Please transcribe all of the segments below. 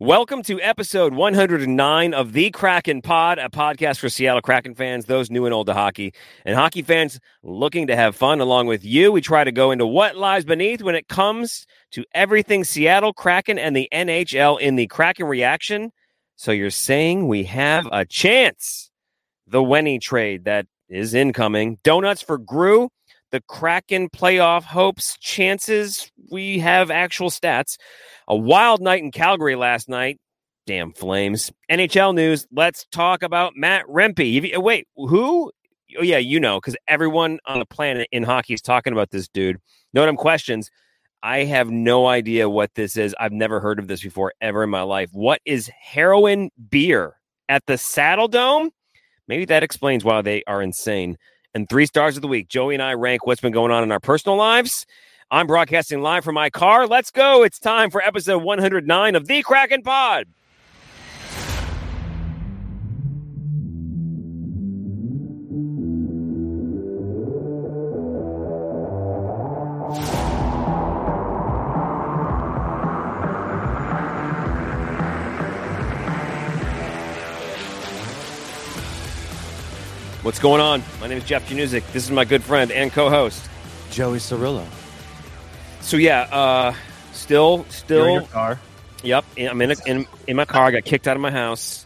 Welcome to episode 109 of The Kraken Pod, a podcast for Seattle Kraken fans, those new and old to hockey, and hockey fans looking to have fun along with you. We try to go into what lies beneath when it comes to everything Seattle Kraken and the NHL in the Kraken reaction. So you're saying we have a chance. The Wenny trade that is incoming. Donuts for Gru. The Kraken playoff hopes, chances. We have actual stats. A wild night in Calgary last night. Damn Flames. NHL news. Let's talk about Matt Rempe. Wait, who? Oh, yeah, you know, because everyone on the planet in hockey is talking about this dude. No dumb questions. I have no idea what this is. I've never heard of this before ever in my life. What is heroin beer at the Saddle Dome? Maybe that explains why they are insane. And 3 stars of the week. Joey and I rank what's been going on in our personal lives. I'm broadcasting live from my car. Let's go. It's time for episode 109 of The Kraken Pod. What's going on? My name is Jeff Januzik. This is my good friend and co-host, Joey Cirillo. So yeah, still. You're in your car. Yep, I'm in my car. I got kicked out of my house.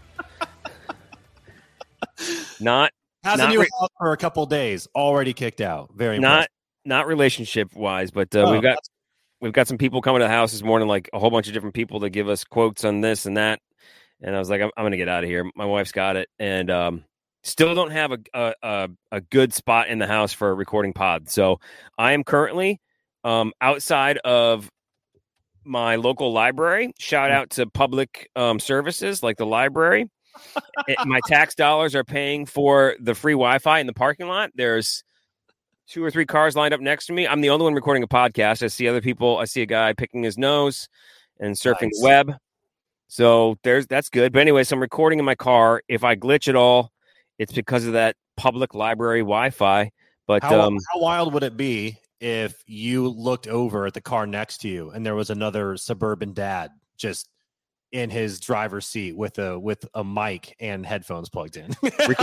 Hasn't you out for a couple days? Already kicked out. Very impressive. Not relationship wise, but we've got some people coming to the house this morning, like a whole bunch of different people to give us quotes on this and that. And I was like, I'm going to get out of here. My wife's got it, and still don't have a good spot in the house for a recording pod. So I am currently outside of my local library. Shout out to public services like the library. My tax dollars are paying for the free Wi-Fi in the parking lot. There's 2 or 3 cars lined up next to me. I'm the only one recording a podcast. I see other people. I see a guy picking his nose and surfing the web. So that's good. But anyway, so I'm recording in my car. If I glitch at all, it's because of that public library Wi-Fi. But how wild would it be if you looked over at the car next to you and there was another suburban dad just in his driver's seat with a mic and headphones plugged in?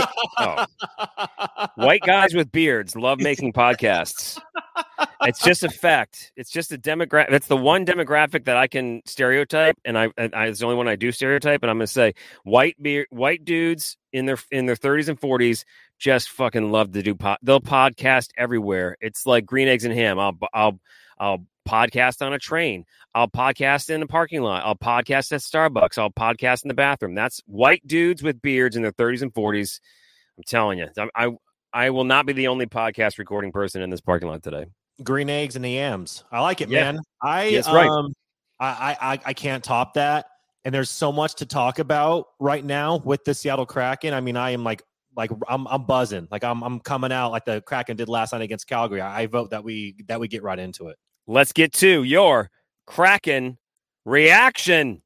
White guys with beards love making podcasts. It's just a fact. It's just a demographic. That's the one demographic that I can stereotype, and it's the only one I do stereotype. And I'm going to say white dudes in their 30s and 40s just fucking love to do they'll podcast everywhere. It's like green eggs and ham. I'll podcast on a train. I'll podcast in the parking lot. I'll podcast at Starbucks. I'll podcast in the bathroom. That's white dudes with beards in their 30s and 40s. I'm telling you, I will not be the only podcast recording person in this parking lot today. Green eggs and the yams. I like it, man. That's right. I can't top that. And there's so much to talk about right now with the Seattle Kraken. I mean, I am like I'm buzzing. Like I'm coming out like the Kraken did last night against Calgary. I vote that we get right into it. Let's get to your Kraken reaction.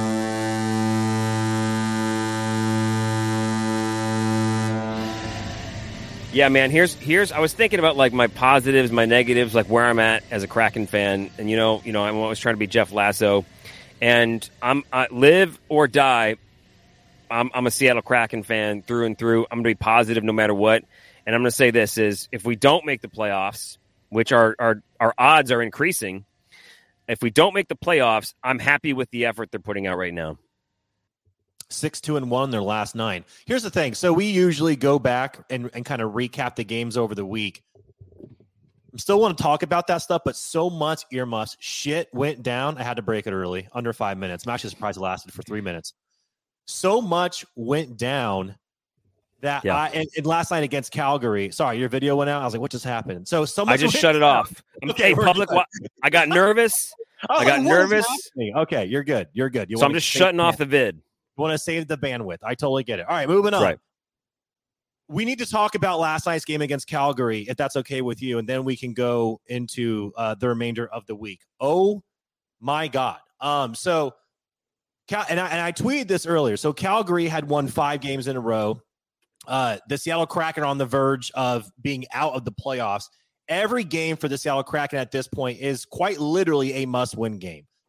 Yeah, man, here's I was thinking about like my positives, my negatives, like where I'm at as a Kraken fan. And you know, I'm always trying to be Jeff Lasso. And I live or die. I'm a Seattle Kraken fan through and through. I'm going to be positive no matter what. And I'm going to say this is if we don't make the playoffs, which our odds are increasing, if we don't make the playoffs, I'm happy with the effort they're putting out right now. 6-2-1 their last 9. Here's the thing. So we usually go back and kind of recap the games over the week. I still want to talk about that stuff, but so much earmuffs. Shit went down. I had to break it early, under 5 minutes. I'm actually surprised it lasted for 3 minutes. So much went down that and last night against Calgary. Sorry, your video went out. I was like, what just happened? So much. I just shut it off. Okay, public. I got nervous. I got nervous. Okay, you're good. You're good. So I'm just shutting off the vid. You want to save the bandwidth. I totally get it. All right, moving on. Right. We need to talk about last night's game against Calgary, if that's okay with you, and then we can go into the remainder of the week. Oh my God. So I tweeted this earlier. So Calgary had won 5 games in a row. The Seattle Kraken are on the verge of being out of the playoffs. Every game for the Seattle Kraken at this point is quite literally a must-win game.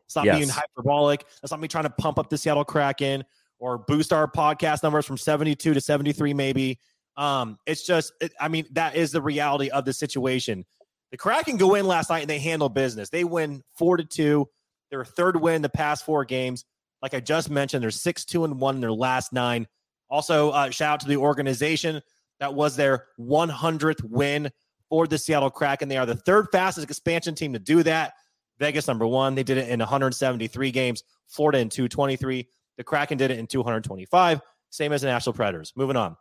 It's not being hyperbolic. That's not me trying to pump up the Seattle Kraken or boost our podcast numbers from 72 to 73 maybe. It's just, that is the reality of the situation. The Kraken go in last night and they handle business. They win 4-2. Their third win in the past 4 games. Like I just mentioned, they're 6-2-1 in their last 9. Also, shout out to the organization. That was their 100th win for the Seattle Kraken. They are the third fastest expansion team to do that. Vegas, number 1. They did it in 173 games. Florida in 223. The Kraken did it in 225. Same as the Nashville Predators. Moving on.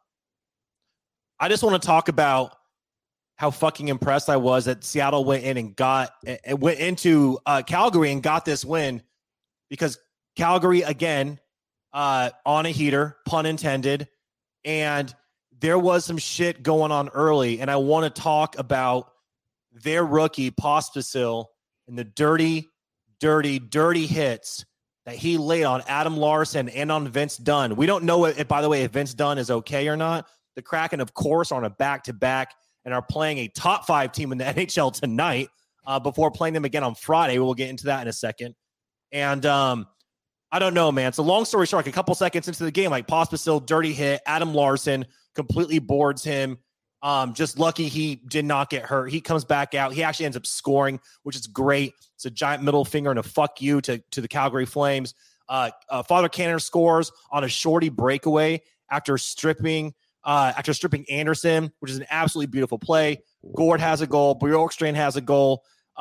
I just want to talk about how fucking impressed I was that Seattle went into Calgary and got this win, because Calgary, again, on a heater, pun intended, and there was some shit going on early, and I want to talk about their rookie, Pospisil, and the dirty hits that he laid on Adam Larsson and on Vince Dunn. We don't know, by the way, if Vince Dunn is okay or not. The Kraken, of course, are on a back-to-back and are playing a top 5 team in the NHL tonight before playing them again on Friday. We'll get into that in a second. And I don't know, man. So long story short, like a couple seconds into the game, like Pospisil, dirty hit, Adam Larsson completely boards him. Just lucky he did not get hurt. He comes back out. He actually ends up scoring, which is great. It's a giant middle finger and a fuck you to the Calgary Flames. Father Canner scores on a shorty breakaway after stripping Anderson, which is an absolutely beautiful play. Gord has a goal. Bjorkstrand has a goal.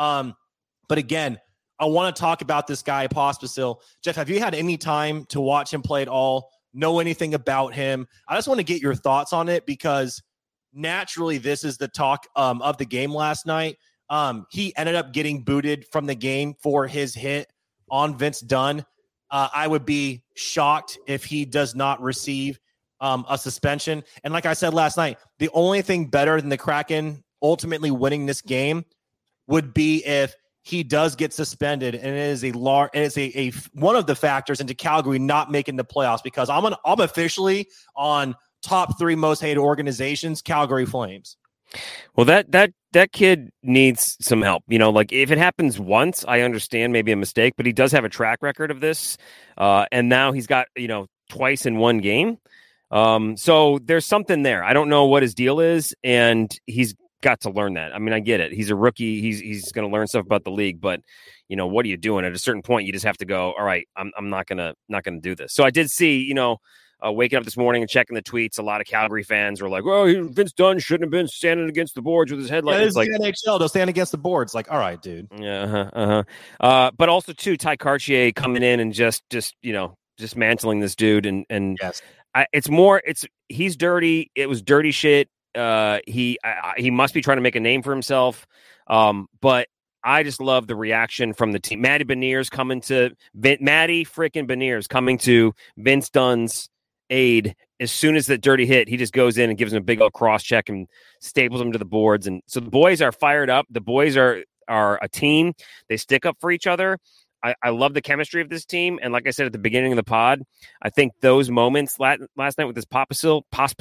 But again, I want to talk about this guy, Pospisil. Jeff, have you had any time to watch him play at all? Know anything about him? I just want to get your thoughts on it, because naturally this is the talk of the game last night. He ended up getting booted from the game for his hit on Vince Dunn. I would be shocked if he does not receive a suspension. And like I said last night, the only thing better than the Kraken ultimately winning this game would be if he does get suspended, and it is a one of the factors into Calgary not making the playoffs, because I'm officially on top 3 most hated organizations, Calgary Flames. Well, that kid needs some help. Like if it happens once, I understand maybe a mistake, but he does have a track record of this. And now he's got, twice in one game. So there's something there. I don't know what his deal is, and he's got to learn that. I mean, I get it. He's a rookie. He's going to learn stuff about the league, but what are you doing? At a certain point, you just have to go, all right, I'm not going to do this. So I did see, waking up this morning and checking the tweets, a lot of Calgary fans were like, "Oh, Vince Dunn shouldn't have been standing against the boards with his headlights." Yeah, it's like NHL. They'll stand against the boards. Like, all right, dude. Yeah. But also too, Ty Cartier coming in and just dismantling this dude, and yes. He's dirty. It was dirty shit. He must be trying to make a name for himself. But I just love the reaction from the team. Matty freaking Beniers coming to Vince Dunn's aid as soon as the dirty hit. He just goes in and gives him a big old cross check and staples him to the boards. And so the boys are fired up. The boys are a team. They stick up for each other. I love the chemistry of this team. And like I said at the beginning of the pod, I think those moments last night with this Pospisil,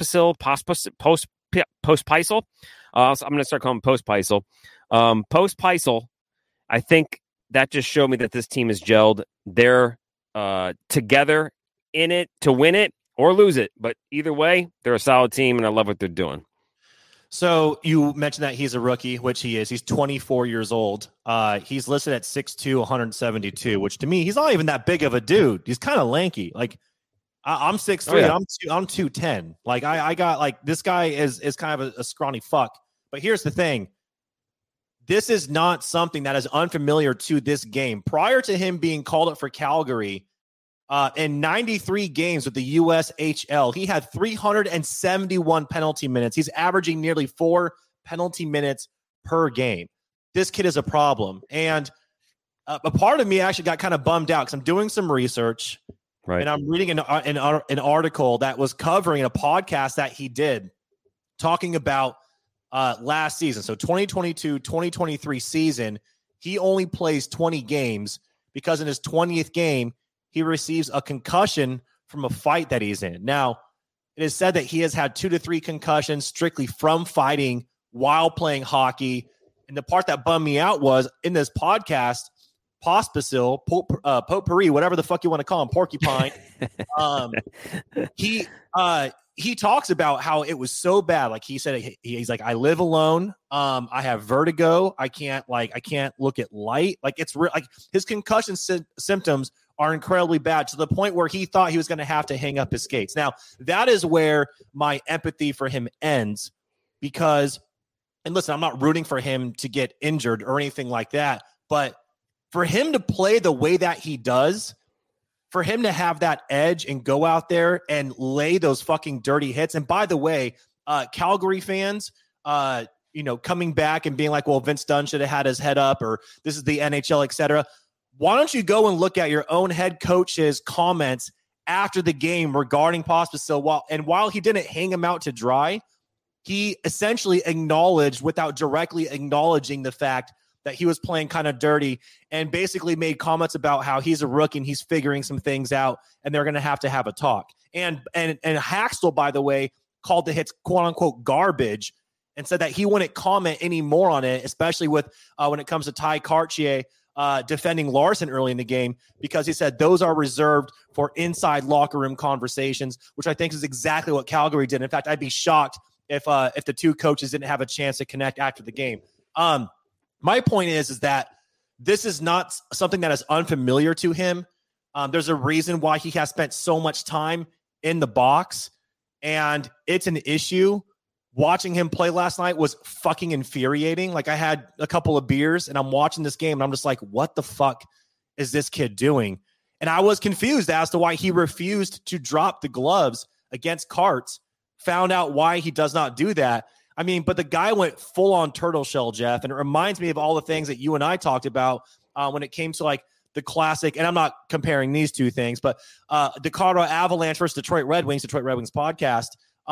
Post-Pisel. I'm going to start calling him Post-Pisel. Post-Pisel, I think that just showed me that this team is gelled. They're together in it to win it or lose it. But either way, they're a solid team, and I love what they're doing. So you mentioned that he's a rookie, which he is. He's 24 years old. He's listed at 6'2", 172, which to me, he's not even that big of a dude. He's kind of lanky. Like, I'm 6'3", oh, yeah. I'm 210. Like, I got, like, this guy is kind of a scrawny fuck. But here's the thing. This is not something that is unfamiliar to this game. Prior to him being called up for Calgary, in 93 games with the USHL, he had 371 penalty minutes. He's averaging nearly 4 penalty minutes per game. This kid is a problem. And a part of me actually got kind of bummed out because I'm doing some research. Right. And I'm reading an article that was covering a podcast that he did talking about last season. So 2022-2023 season, he only plays 20 games because in his 20th game, he receives a concussion from a fight that he's in. Now, it is said that he has had 2 to 3 concussions strictly from fighting while playing hockey. And the part that bummed me out was in this podcast, Pospisil, Potpourri, whatever the fuck you want to call him, Porcupine. He talks about how it was so bad. Like he said, he's like, I live alone. I have vertigo. I can't look at light. Like it's like his concussion symptoms are incredibly bad to the point where he thought he was going to have to hang up his skates. Now that is where my empathy for him ends, because, and listen, I'm not rooting for him to get injured or anything like that, but for him to play the way that he does, for him to have that edge and go out there and lay those fucking dirty hits. And by the way, Calgary fans, coming back and being like, well, Vince Dunn should have had his head up, or this is the NHL, etc. Why don't you go and look at your own head coach's comments after the game regarding Pospisil? While he didn't hang him out to dry, he essentially acknowledged, without directly acknowledging the fact that he was playing kind of dirty, and basically made comments about how he's a rookie and he's figuring some things out and they're going to have a talk. And Haxtell, by the way, called the hits quote unquote garbage and said that he wouldn't comment any more on it, especially with when it comes to Ty Cartier defending Larson early in the game, because he said those are reserved for inside locker room conversations, which I think is exactly what Calgary did. In fact, I'd be shocked if the two coaches didn't have a chance to connect after the game. My point is that this is not something that is unfamiliar to him. There's a reason why he has spent so much time in the box, and it's an issue. Watching him play last night was fucking infuriating. Like, I had a couple of beers and I'm watching this game and I'm just like, what the fuck is this kid doing? And I was confused as to why he refused to drop the gloves against Carts. Found out why he does not do that. I mean, but the guy went full on turtle shell, Jeff. And it reminds me of all the things that you and I talked about when it came to like the classic. And I'm not comparing these two things, but the Colorado Avalanche versus Detroit Red Wings podcast.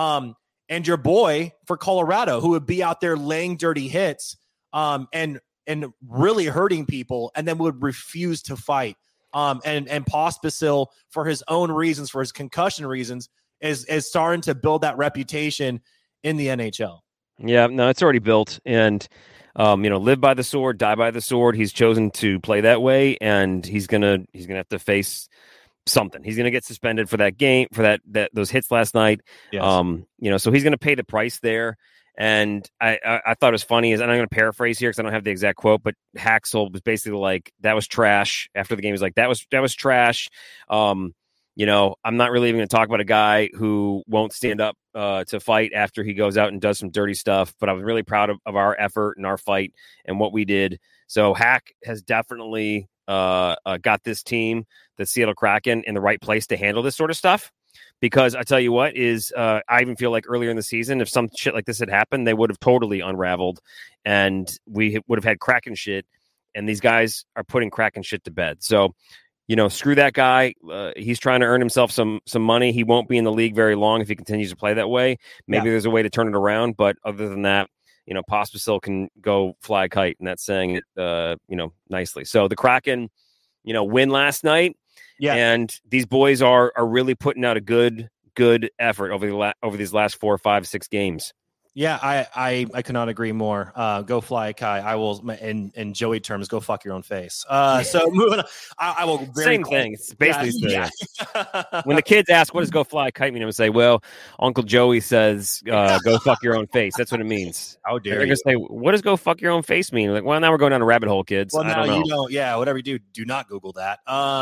And your boy for Colorado, who would be out there laying dirty hits and really hurting people, and then would refuse to fight. And Pospisil, for his own reasons, for his concussion reasons, is starting to build that reputation in the NHL. Yeah, no, it's already built, and live by the sword, die by the sword. He's chosen to play that way, and he's gonna have to face something. He's gonna get suspended for that game, for that those hits last night. Yes. So he's gonna pay the price there. And I thought it was funny, and I'm going to paraphrase here because I don't have the exact quote, but Haxtell was basically like, that was trash. After the game, he's like, that was trash. I'm not really even going to talk about a guy who won't stand up to fight after he goes out and does some dirty stuff. But I was really proud of our effort and our fight and what we did. So Hack has definitely got this team, the Seattle Kraken, in the right place to handle this sort of stuff. Because I tell you what is, I even feel like earlier in the season, if some shit like this had happened, they would have totally unraveled, and we would have had Kraken shit. And these guys are putting Kraken shit to bed. So, screw that guy. He's trying to earn himself some money. He won't be in the league very long if he continues to play that way. Maybe there's a way to turn it around, but other than that, Pospisil can go fly a kite, and that's saying it, nicely. So the Kraken, win last night. Yeah, and these boys are really putting out a good effort over these last 4, 5, 6 games. Yeah, I could not agree more. Go fly a kite. I will, in Joey terms, go fuck your own face. So moving on, I will. Same thing. It's basically when the kids ask, "What does go fly a kite mean?" I'm gonna say, "Well, Uncle Joey says, go fuck your own face." That's what it means. How dare They're gonna say, "What does go fuck your own face mean?" Like, well, now we're going down a rabbit hole, kids. Well, I don't know. You don't. Yeah, whatever you do not Google that.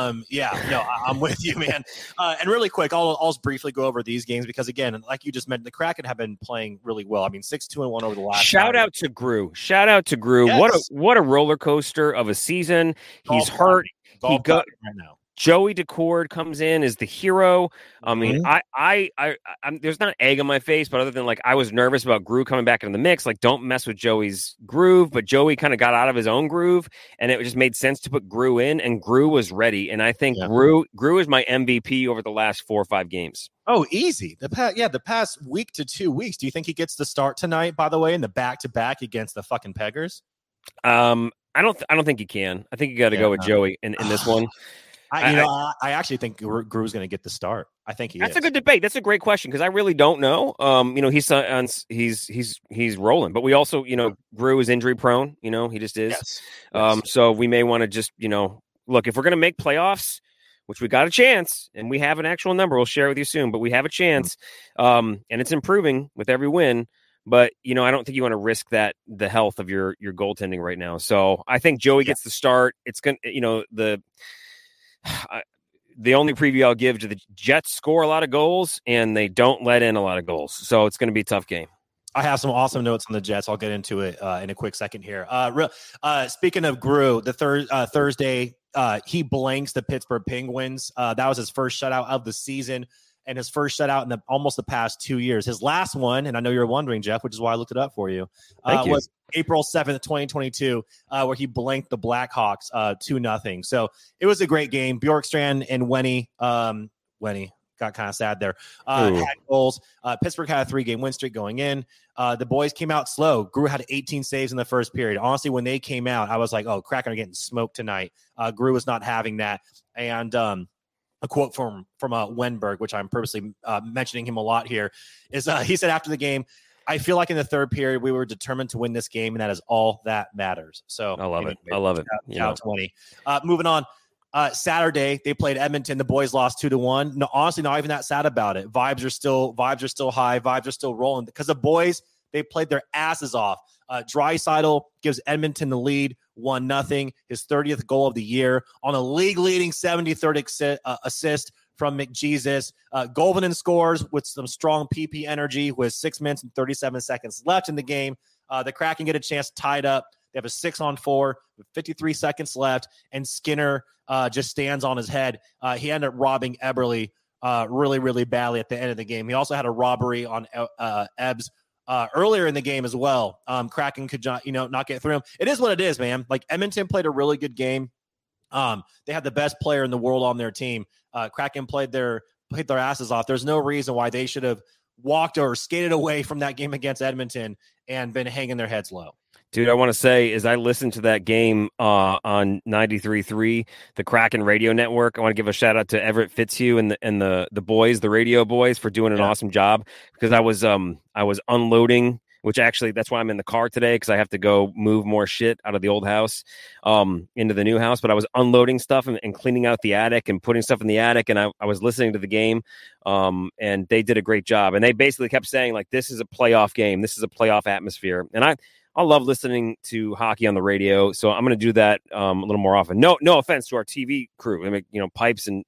I'm with you, man. And really quick, I'll just briefly go over these games because, again, like you just mentioned, the Kraken have been playing really well. I mean, 6-2-1 over the last. Shout out to Grew. Yes. What a roller coaster of a season. He's hurt. He got right now. Joey Decord comes in as the hero. I mean, I'm there's not egg on my face, but other than like I was nervous about Grew coming back into the mix. Like, don't mess with Joey's groove. But Joey kind of got out of his own groove, and it just made sense to put Grew in, and Grew was ready. And I think Grew is my MVP over the last 4 or 5 games. Oh, easy. The past week to 2 weeks. Do you think he gets the start tonight? By the way, in the back-to-back against the fucking Peggers. I don't think he can. I think you got to go with Joey in this one. I actually think Grew's going to get the start. I think That's a good debate. That's a great question because I really don't know. He's rolling, but we also, Gru is injury prone. He just is. Yes. So we may want to just, look, if we're going to make playoffs, which we got a chance, and we have an actual number, we'll share it with you soon, but we have a chance, and it's improving with every win. But, I don't think you want to risk the health of your goaltending right now. So I think Joey gets the start. It's going to, the only preview I'll give to the Jets score a lot of goals and they don't let in a lot of goals. So it's going to be a tough game. I have some awesome notes on the Jets. I'll get into it in a quick second here. Speaking of Gru, the Thursday, he blanks the Pittsburgh Penguins. That was his first shutout of the season and his first shutout in almost the past 2 years. His last one, and I know you're wondering, Jeff, which is why I looked it up for you, was April 7th, 2022, where he blanked the Blackhawks 2-0. So it was a great game. Bjorkstrand and Wenny got kind of sad there. Had goals. Pittsburgh had a 3-game win streak going in. The boys came out slow. Gru had 18 saves in the first period. Honestly, when they came out, I was like, oh, Kraken are getting smoked tonight. Gru was not having that. And a quote from Wenberg, which I'm purposely mentioning him a lot here, is he said after the game, I feel like in the third period, we were determined to win this game, and that is all that matters. So I love it. I love it. Shout 20. Moving on. Saturday, they played Edmonton. The boys lost 2-1. No, honestly, not even that sad about it. Vibes are still high. Vibes are still rolling because the boys, they played their asses off. Draisaitl gives Edmonton the lead, 1-0. His 30th goal of the year on a league-leading 73rd assist from McJesus. Golvanen scores with some strong PP energy with 6 minutes and 37 seconds left in the game. The Kraken get a chance to tie it up. They have a 6-on-4 with 53 seconds left, and Skinner just stands on his head. He ended up robbing Eberle really, really badly at the end of the game. He also had a robbery on Ebbs earlier in the game as well. Kraken could not get through him. It is what it is, man. Like, Edmonton played a really good game. They had the best player in the world on their team. Kraken played their asses off. There's no reason why they should have walked or skated away from that game against Edmonton and been hanging their heads low. Dude, I want to say, as I listened to that game on 93.3, the Kraken radio network, I want to give a shout out to Everett Fitzhugh and the boys, the radio boys, for doing an awesome job, because I was unloading, which actually that's why I'm in the car today, because I have to go move more shit out of the old house into the new house. But I was unloading stuff and cleaning out the attic and putting stuff in the attic, and I was listening to the game, and they did a great job. And they basically kept saying, like, this is a playoff game. This is a playoff atmosphere. And I love listening to hockey on the radio, so I'm going to do that a little more often. No offense to our TV crew, I mean, Pipes and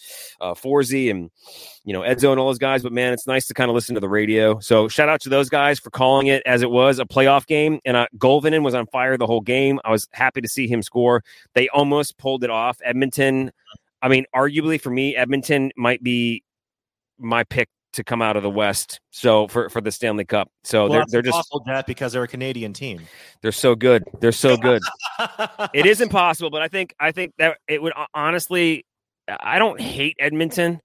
Forzy and Edzo and all those guys, but man, it's nice to kind of listen to the radio. So shout out to those guys for calling it as it was, a playoff game. And Golvanen was on fire the whole game. I was happy to see him score. They almost pulled it off. Edmonton, I mean, arguably for me, Edmonton might be my pick to come out of the West, so for the Stanley Cup. So they're just impossible, Jeff, because they're a Canadian team. They're so good. They're so good. It is impossible, but I think that it would honestly. I don't hate Edmonton,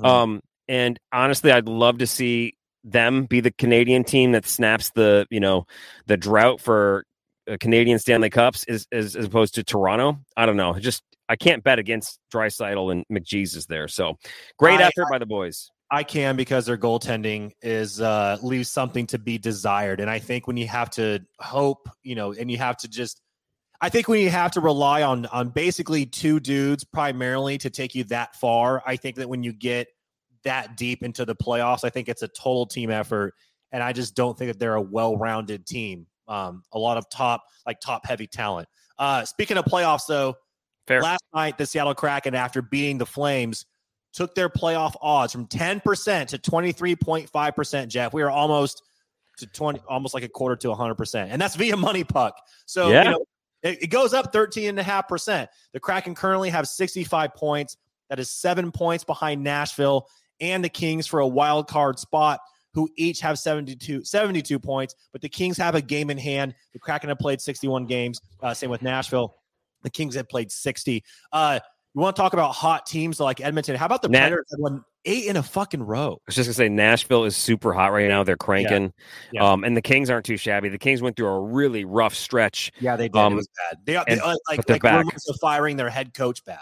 and honestly, I'd love to see them be the Canadian team that snaps the drought for Canadian Stanley Cups as opposed to Toronto. I don't know. I can't bet against Draisaitl and McJesus there. So great effort by the boys. I can, because their goaltending is leaves something to be desired. And I think when you have to hope, and you have to I think when you have to rely on basically two dudes primarily to take you that far, I think that when you get that deep into the playoffs, I think it's a total team effort. And I just don't think that they're a well-rounded team. A lot of top heavy talent. Speaking of playoffs, though, last night, the Seattle Kraken, after beating the Flames, took their playoff odds from 10% to 23.5%, Jeff. We are almost to 20, almost like a quarter to 100%. And that's via Money Puck. So, it goes up 13.5%. The Kraken currently have 65 points. That is 7 points behind Nashville and the Kings for a wild card spot, who each have 72 points. But the Kings have a game in hand. The Kraken have played 61 games. Same with Nashville. The Kings have played 60. You want to talk about hot teams like Edmonton? How about the Predators that won 8 in a fucking row? I was just going to say, Nashville is super hot right now. They're cranking. Yeah. And the Kings aren't too shabby. The Kings went through a really rough stretch. Yeah, they did. It was bad. They rumors of firing their head coach bad.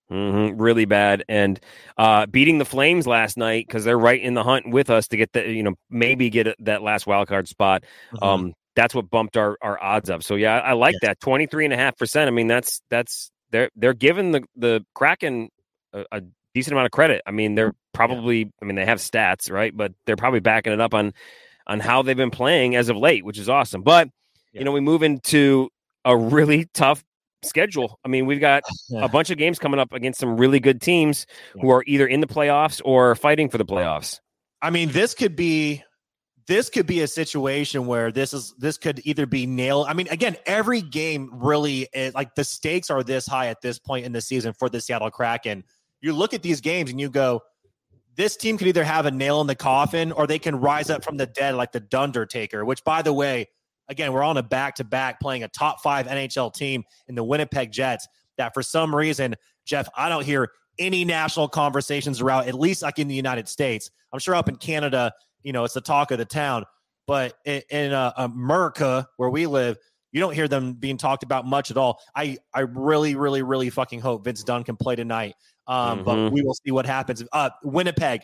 Really bad. And beating the Flames last night because they're right in the hunt with us to get maybe get that last wild card spot. That's what bumped our odds up. So yeah, I like that 23.5%. I mean, that's they're giving the Kraken a decent amount of credit. I mean, they're probably they have stats, right? But they're probably backing it up on how they've been playing as of late, which is awesome. But we move into a really tough schedule. I mean, we've got a bunch of games coming up against some really good teams who are either in the playoffs or fighting for the playoffs. I mean, this could be a situation where this could either be nailed. I mean, again, every game really is, like, the stakes are this high at this point in the season for the Seattle Kraken. You look at these games and you go, this team could either have a nail in the coffin or they can rise up from the dead like the Dundertaker, which, by the way, again, we're on a back-to-back playing a top 5 NHL team in the Winnipeg Jets that for some reason, Jeff, I don't hear any national conversations around, at least like in the United States. I'm sure up in Canada, it's the talk of the town. But in America, where we live, you don't hear them being talked about much at all. I really, really, really fucking hope Vince Dunn can play tonight. But we will see what happens. Winnipeg,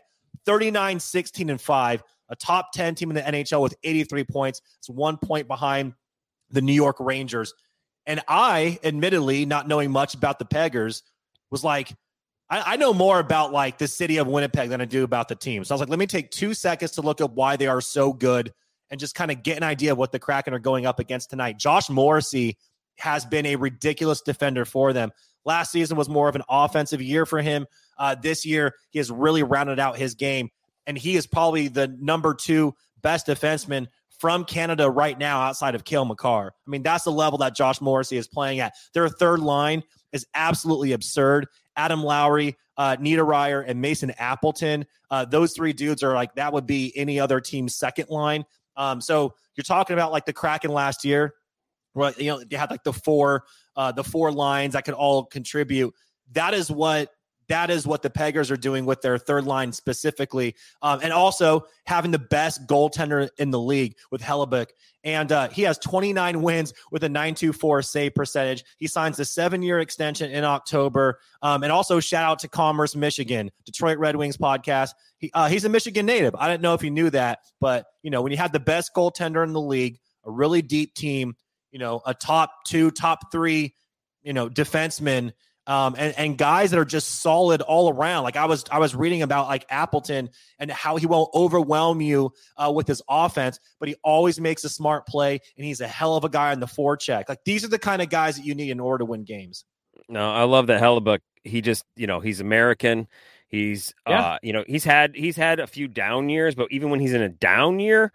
39-16-5. A top 10 team in the NHL with 83 points. It's 1 point behind the New York Rangers. And I, admittedly, not knowing much about the Peggers, was like, I know more about like the city of Winnipeg than I do about the team. So I was like, let me take 2 seconds to look up why they are so good and just kind of get an idea of what the Kraken are going up against tonight. Josh Morrissey has been a ridiculous defender for them. Last season was more of an offensive year for him. This year, he has really rounded out his game. And he is probably the number 2 best defenseman from Canada right now outside of Cale Makar. I mean, that's the level that Josh Morrissey is playing at. Their third line is absolutely absurd. Adam Lowry, Niederreiter, and Mason Appleton. Those 3 dudes are like, that would be any other team's second line. So you're talking about like the Kraken last year, where, they had like the four lines that could all contribute. That is what the Peggers are doing with their third line specifically. And also having the best goaltender in the league with Hellebuyck. And he has 29 wins with a .924 save percentage. He signs a 7-year extension in October. And also shout out to Commerce, Michigan, Detroit Red Wings podcast. He's a Michigan native. I didn't know if you knew that, but when you have the best goaltender in the league, a really deep team, a top 2, top 3, defensemen, and guys that are just solid all around. Like I was reading about like Appleton and how he won't overwhelm you with his offense, but he always makes a smart play, and he's a hell of a guy on the forecheck. Like, these are the kind of guys that you need in order to win games. No, I love that Hellebuyck. He just, he's American. He's, he's had a few down years, but even when he's in a down year,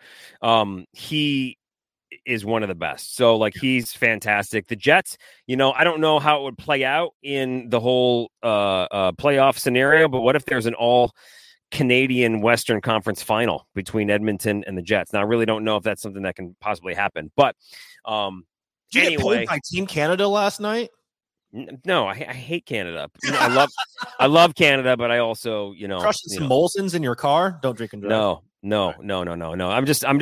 he is one of the best. So like, he's fantastic. The Jets, I don't know how it would play out in the whole playoff scenario, but what if there's an all Canadian Western Conference final between Edmonton and the Jets? Now, I really don't know if that's something that can possibly happen, but did you get played by Team Canada last night? No, I hate Canada. I love Canada, but I also, crushing some Molsons in your car. Don't drink and drive. No.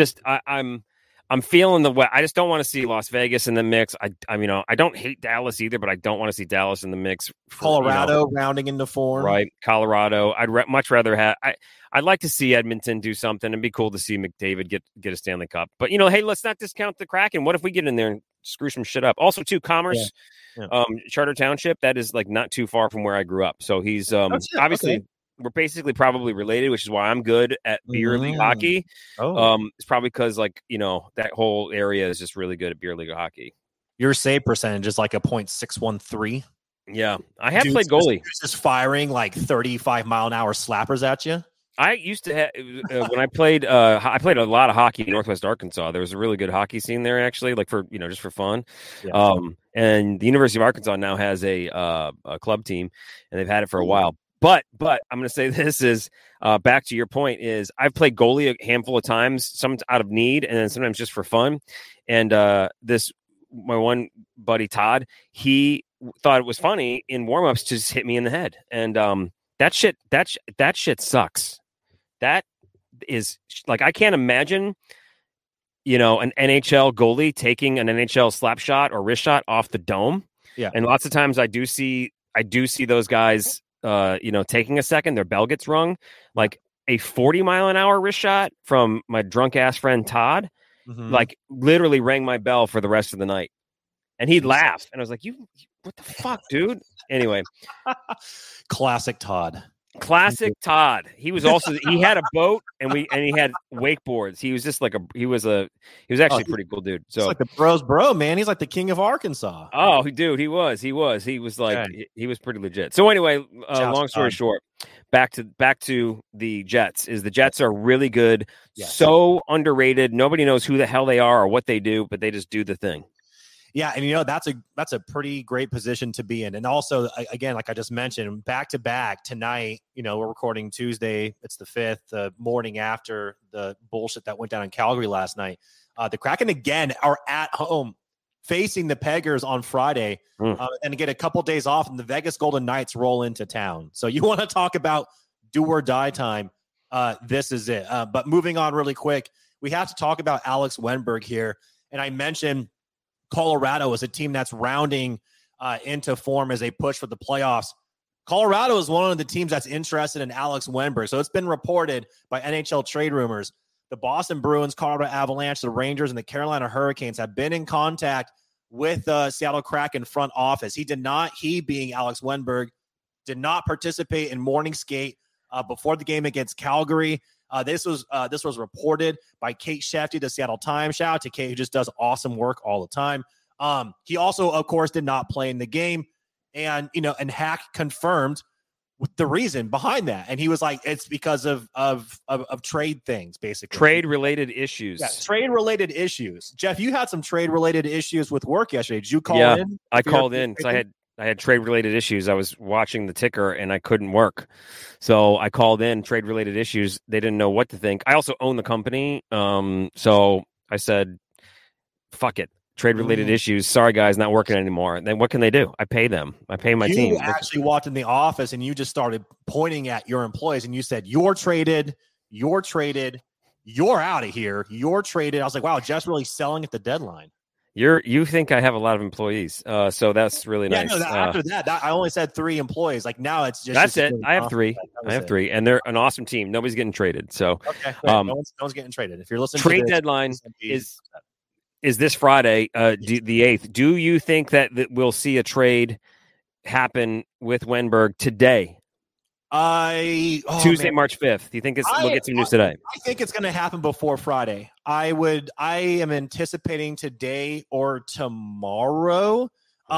I'm feeling the way. I just don't want to see Las Vegas in the mix. I don't hate Dallas either, but I don't want to see Dallas in the mix. Colorado rounding into form, right? Colorado. I'd much rather have. I'd like to see Edmonton do something. It'd be cool to see McDavid get a Stanley Cup. But hey, let's not discount the Kraken. What if we get in there and screw some shit up? Also, too, Commerce, Charter Township. That is like not too far from where I grew up. So he's obviously. Okay. We're basically probably related, which is why I'm good at beer league hockey. It's probably because that whole area is just really good at beer league hockey. Your save percentage is like a .613. Yeah, I have played goalie. Just firing like 35-mile-an-hour slappers at you. I used to have when I played a lot of hockey in Northwest Arkansas. There was a really good hockey scene there, actually, like for just for fun. Yeah. And the University of Arkansas now has a club team, and they've had it for a while. But I'm going to say this is back to your point is I've played goalie a handful of times, some out of need and then sometimes just for fun. And my one buddy, Todd, he thought it was funny in warmups to just hit me in the head. And that shit sucks. That is like, I can't imagine, an NHL goalie taking an NHL slap shot or wrist shot off the dome. Yeah. And lots of times I do see I do see those guys, taking a second. Their bell gets rung. Like a 40-mile-an-hour wrist shot from my drunk ass friend Todd, like literally rang my bell for the rest of the night. And he'd laugh, and I was like, "You, what the fuck, dude?" Anyway, classic Todd. Classic Todd. He was also he had a boat and he had wakeboards. He was just like he was actually a pretty cool dude. So he's like the bro's bro, man. He's like the king of Arkansas. Oh, dude, he was like he was pretty legit. So anyway, long story short, back to the Jets. The Jets are really good, so underrated. Nobody knows who the hell they are or what they do, but they just do the thing. Yeah, and that's a pretty great position to be in. And also, again, like I just mentioned, back to back tonight, we're recording Tuesday. It's the 5th, the morning after the bullshit that went down in Calgary last night. The Kraken, again, are at home facing the Peggers on Friday and get a couple days off, and the Vegas Golden Knights roll into town. So you want to talk about do or die time. This is it. But moving on really quick, we have to talk about Alex Wennberg here. And I mentioned Colorado is a team that's rounding into form as they push for the playoffs. Colorado is one of the teams that's interested in Alex Wennberg. So it's been reported by NHL Trade Rumors. The Boston Bruins, Colorado Avalanche, the Rangers, and the Carolina Hurricanes have been in contact with Seattle Kraken front office. He being Alex Wennberg, did not participate in morning skate before the game against Calgary. This was reported by Kate Shefty, the Seattle Times. Shout out to Kate, who just does awesome work all the time. He also, of course, did not play in the game, and Hack confirmed with the reason behind that, and he was like, it's because of trade things, basically, trade related issues. Yeah, trade related issues. Jeff, you had some trade related issues with work yesterday. Did you call in? I called in because I had trade-related issues. I was watching the ticker, and I couldn't work. So I called in trade-related issues. They didn't know what to think. I also own the company. So I said, fuck it. Trade-related issues. Sorry, guys, not working anymore. Then what can they do? I pay them. I pay my team. You actually walked in the office, and you just started pointing at your employees, and you said, you're traded. You're out of here. You're traded. I was like, wow, Jeff's really selling at the deadline. You think I have a lot of employees, so that's really nice. No, after that, I only said 3 employees. Like now, it's just that's it. I have 3. And they're an awesome team. Nobody's getting traded. So okay, no one's getting traded. If you're listening, trade deadline is this Friday, the 8th. Do you think that we'll see a trade happen with Wennberg today? Tuesday, March 5th. Do you think we'll get some news today? I think it's going to happen before Friday. I am anticipating today or tomorrow.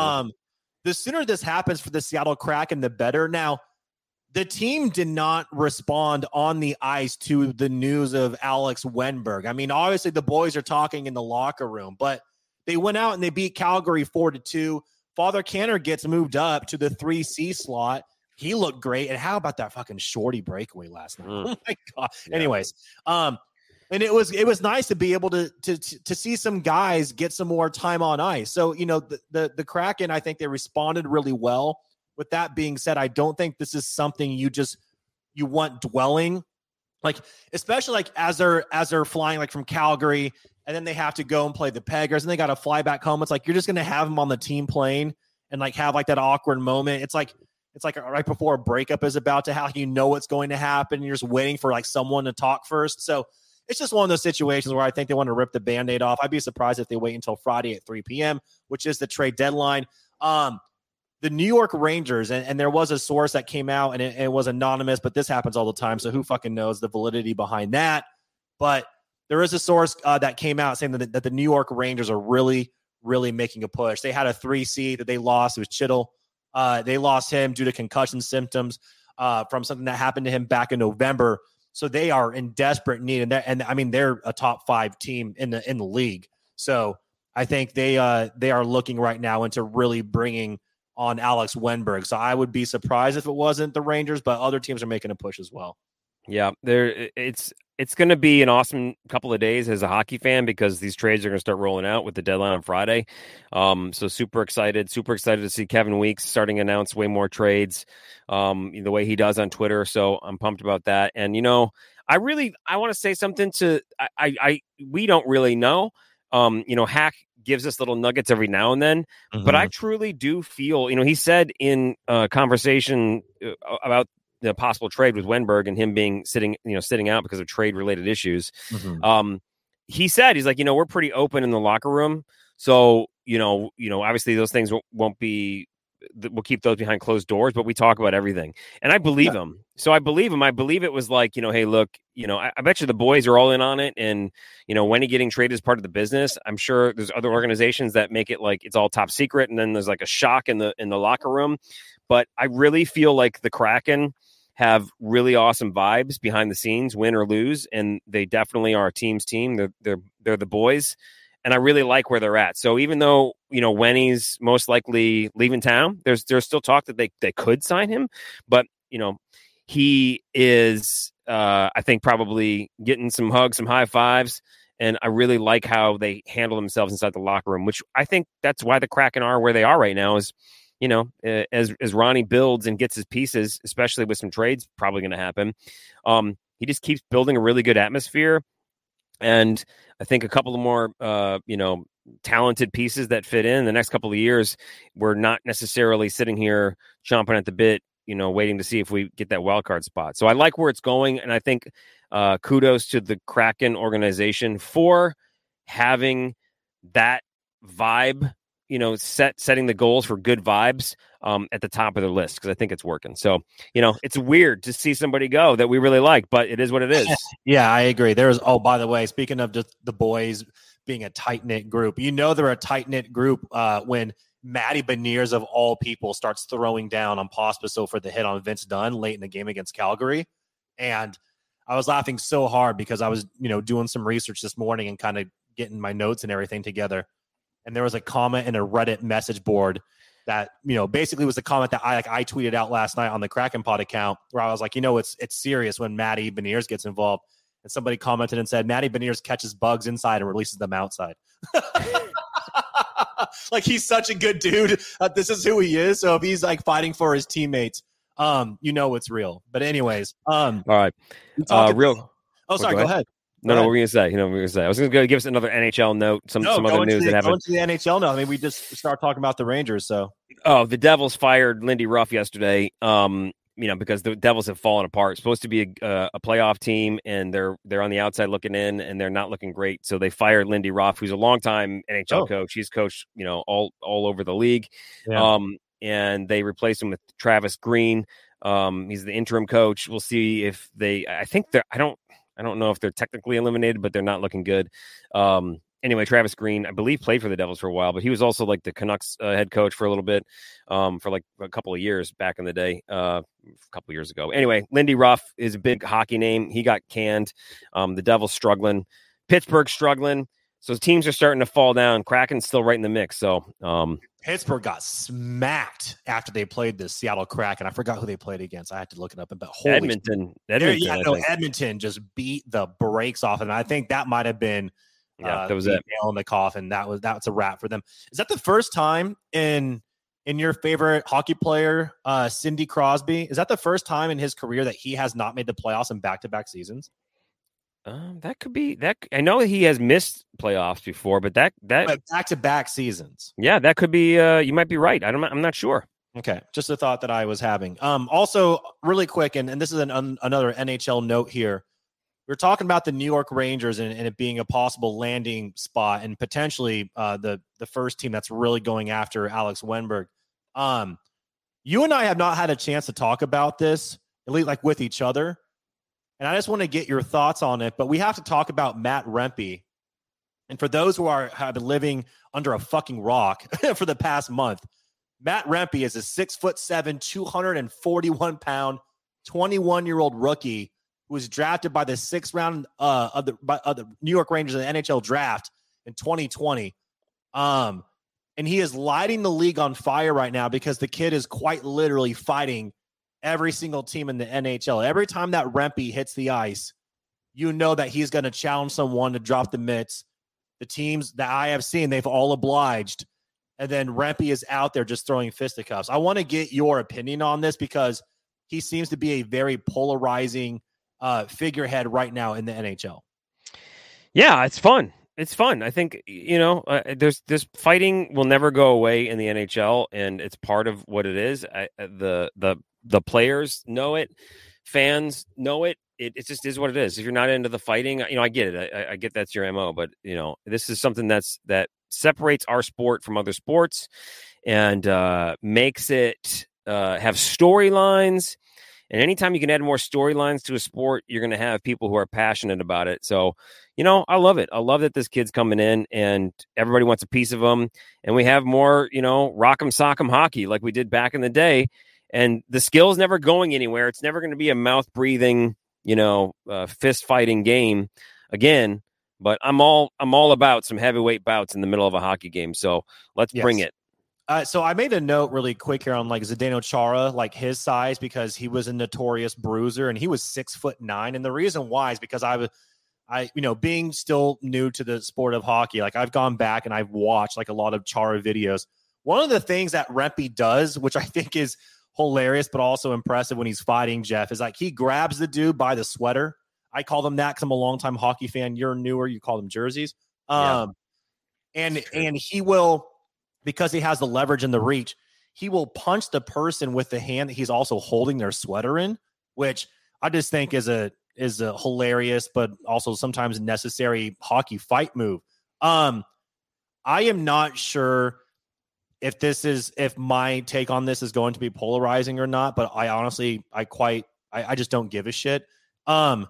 The sooner this happens for the Seattle Kraken, the better. Now, the team did not respond on the ice to the news of Alex Wennberg. I mean, obviously the boys are talking in the locker room, but they went out and they beat Calgary 4-2. Father Canner gets moved up to the 3C slot. He looked great. And how about that fucking shorty breakaway last night? Oh my God. Yeah. Anyways, and it was nice to be able to see some guys get some more time on ice. So, the Kraken, I think they responded really well. With that being said, I don't think this is something you want dwelling, like, especially like as they're flying like from Calgary, and then they have to go and play the Peggers, and they got to fly back home. It's like you're just going to have them on the team plane and like have like that awkward moment. It's like right before a breakup is about to happen, what's going to happen. You're just waiting for like someone to talk first. So it's just one of those situations where I think they want to rip the Band-Aid off. I'd be surprised if they wait until Friday at 3 p.m., which is the trade deadline. The New York Rangers, and there was a source that came out, and it was anonymous, but this happens all the time, so who fucking knows the validity behind that. But there is a source that came out saying that the New York Rangers are really, really making a push. They had a 3C that they lost. It was Chittle. They lost him due to concussion symptoms from something that happened to him back in November. So they are in desperate need, and I mean they're a top 5 team in the league. So I think they are looking right now into really bringing on Alex Wennberg. So I would be surprised if it wasn't the Rangers, but other teams are making a push as well. Yeah, it's going to be an awesome couple of days as a hockey fan because these trades are going to start rolling out with the deadline on Friday. So super excited to see Kevin Weeks starting to announce way more trades the way he does on Twitter. So I'm pumped about that. And, I want to say something we don't really know. Hack gives us little nuggets every now and then. But I truly do feel, he said in a conversation about the possible trade with Wenberg and him being sitting out because of trade related issues. He said, he's like, we're pretty open in the locker room. So, obviously those things won't be, we'll keep those behind closed doors, but we talk about everything. And I believe him. So I believe him. I believe it was like, hey, look, I bet you the boys are all in on it. And, when he getting traded is part of the business. I'm sure there's other organizations that make it like it's all top secret. And then there's like a shock in the locker room. But I really feel like the Kraken have really awesome vibes behind the scenes, win or lose. And they definitely are a team's team. They're the boys. And I really like where they're at. So even though, Wenny's most likely leaving town, there's still talk that they could sign him. But, he is, I think, probably getting some hugs, some high fives. And I really like how they handle themselves inside the locker room, which I think that's why the Kraken are where they are right now is, as Ronnie builds and gets his pieces, especially with some trades probably going to happen. He just keeps building a really good atmosphere. And I think a couple of more, talented pieces that fit in the next couple of years, we're not necessarily sitting here chomping at the bit, waiting to see if we get that wild card spot. So I like where it's going. And I think kudos to the Kraken organization for having that vibe, setting the goals for good vibes at the top of the list, because I think it's working. So, it's weird to see somebody go that we really like, but it is what it is. Yeah, I agree. By the way, speaking of just the boys being a tight-knit group, they're a tight-knit group when Matty Beniers, of all people, starts throwing down on Pospisil for the hit on Vince Dunn late in the game against Calgary. And I was laughing so hard because I was, doing some research this morning and kind of getting my notes and everything together. And there was a comment in a Reddit message board that, basically was the comment that I tweeted out last night on the Kraken Pod account, where I was like, it's serious when Matty Beniers gets involved. And somebody commented and said, Matty Beniers catches bugs inside and releases them outside. Like, he's such a good dude. This is who he is. So if he's like fighting for his teammates, it's real. But anyways, all right. Oh, sorry. Go ahead. No, what were you going to say? I was going to give us another NHL note, some other news that happened. Going to the NHL note. I mean, we just start talking about the Rangers. So, the Devils fired Lindy Ruff yesterday. Because the Devils have fallen apart. It's supposed to be a playoff team, and they're on the outside looking in, and they're not looking great. So they fired Lindy Ruff, who's a longtime NHL coach. He's coached, all over the league. Yeah. And they replaced him with Travis Green. He's the interim coach. We'll see if I don't know if they're technically eliminated, but they're not looking good. Anyway, Travis Green, I believe, played for the Devils for a while, but he was also like the Canucks head coach for a little bit, for like a couple of years back in the day, a couple of years ago. Anyway, Lindy Ruff is a big hockey name. He got canned. The Devils struggling. Pittsburgh struggling. So teams are starting to fall down. Kraken's still right in the mix. So Pittsburgh got smacked after they played the Seattle Kraken. I forgot who they played against. I had to look it up. But Edmonton. Edmonton just beat the brakes off. And I think that might have been that was it. Nail in the coffin. That's a wrap for them. Is that the first time in your favorite hockey player, Sidney Crosby? Is that the first time in his career that he has not made the playoffs in back-to-back seasons? That could be that. I know he has missed playoffs before, but back-to-back seasons. Yeah, that could be. You might be right. I'm not sure. Okay, just a thought that I was having. Also, really quick, and this is another NHL note here. We're talking about the New York Rangers and it being a possible landing spot and potentially the first team that's really going after Alex Wenberg. You and I have not had a chance to talk about this, at least like with each other. And I just want to get your thoughts on it. But we have to talk about Matt Rempe. And for those who have been living under a fucking rock for the past month, Matt Rempe is a 6'7", 241-pound, 21-year-old rookie who was drafted by the 6th round of the New York Rangers in the NHL draft in 2020. And he is lighting the league on fire right now because the kid is quite literally fighting every single team in the NHL. Every time that Rempe hits the ice, you know that he's going to challenge someone to drop the mitts. The teams that I have seen, they've all obliged. And then Rempe is out there just throwing fisticuffs. I want to get your opinion on this because he seems to be a very polarizing figurehead right now in the NHL. Yeah, it's fun. It's fun. I think, there's this fighting will never go away in the NHL, and it's part of what it is. The players know it, fans know it. It just is what it is. If you're not into the fighting, I get it. I get that's your MO, but this is something that separates our sport from other sports and makes it have storylines. And anytime you can add more storylines to a sport, you're going to have people who are passionate about it. So, I love it. I love that this kid's coming in and everybody wants a piece of him. And we have more, rock'em sock'em hockey like we did back in the day. And the skill's never going anywhere. It's never going to be a mouth breathing, fist fighting game again. But I'm all about some heavyweight bouts in the middle of a hockey game. So let's bring it. So I made a note really quick here on like Zdeno Chara, like his size, because he was a notorious bruiser and he was 6'9". And the reason why is because I being still new to the sport of hockey, like I've gone back and I've watched like a lot of Chara videos. One of the things that Rempe does, which I think is hilarious, but also impressive when he's fighting, Jeff, is like he grabs the dude by the sweater. I call them that because I'm a longtime hockey fan. You're newer. You call them jerseys. And he will, because he has the leverage and the reach, he will punch the person with the hand that he's also holding their sweater in, which I just think is a hilarious, but also sometimes necessary hockey fight move. I am not sure if my take on this is going to be polarizing or not, but I honestly, I just don't give a shit. I'm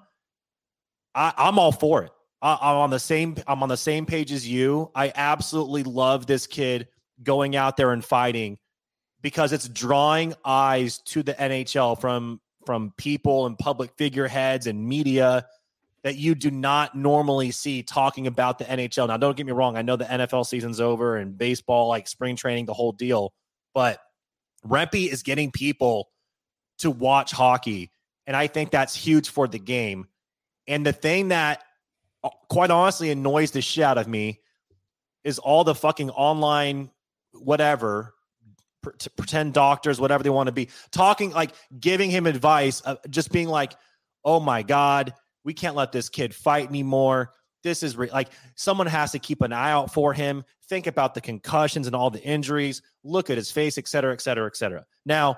all for it. I'm on the same page as you. I absolutely love this kid going out there and fighting because it's drawing eyes to the NHL from people and public figureheads and media that you do not normally see talking about the NHL. Now, don't get me wrong. I know the NFL season's over and baseball, like spring training, the whole deal, but Rempe is getting people to watch hockey. And I think that's huge for the game. And the thing that quite honestly annoys the shit out of me is all the fucking online, whatever, pretend doctors, whatever they want to be, talking, like giving him advice, just being like, oh my God, we can't let this kid fight anymore. This is like someone has to keep an eye out for him. Think about the concussions and all the injuries. Look at his face, et cetera, et cetera, et cetera. Now,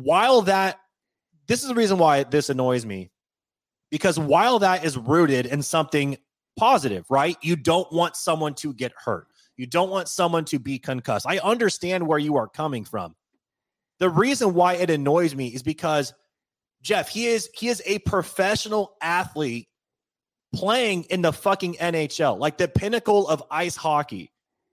this is the reason why this annoys me, because while that is rooted in something positive, right? You don't want someone to get hurt. You don't want someone to be concussed. I understand where you are coming from. The reason why it annoys me is because, Jeff, he is a professional athlete playing in the fucking NHL, like the pinnacle of ice hockey.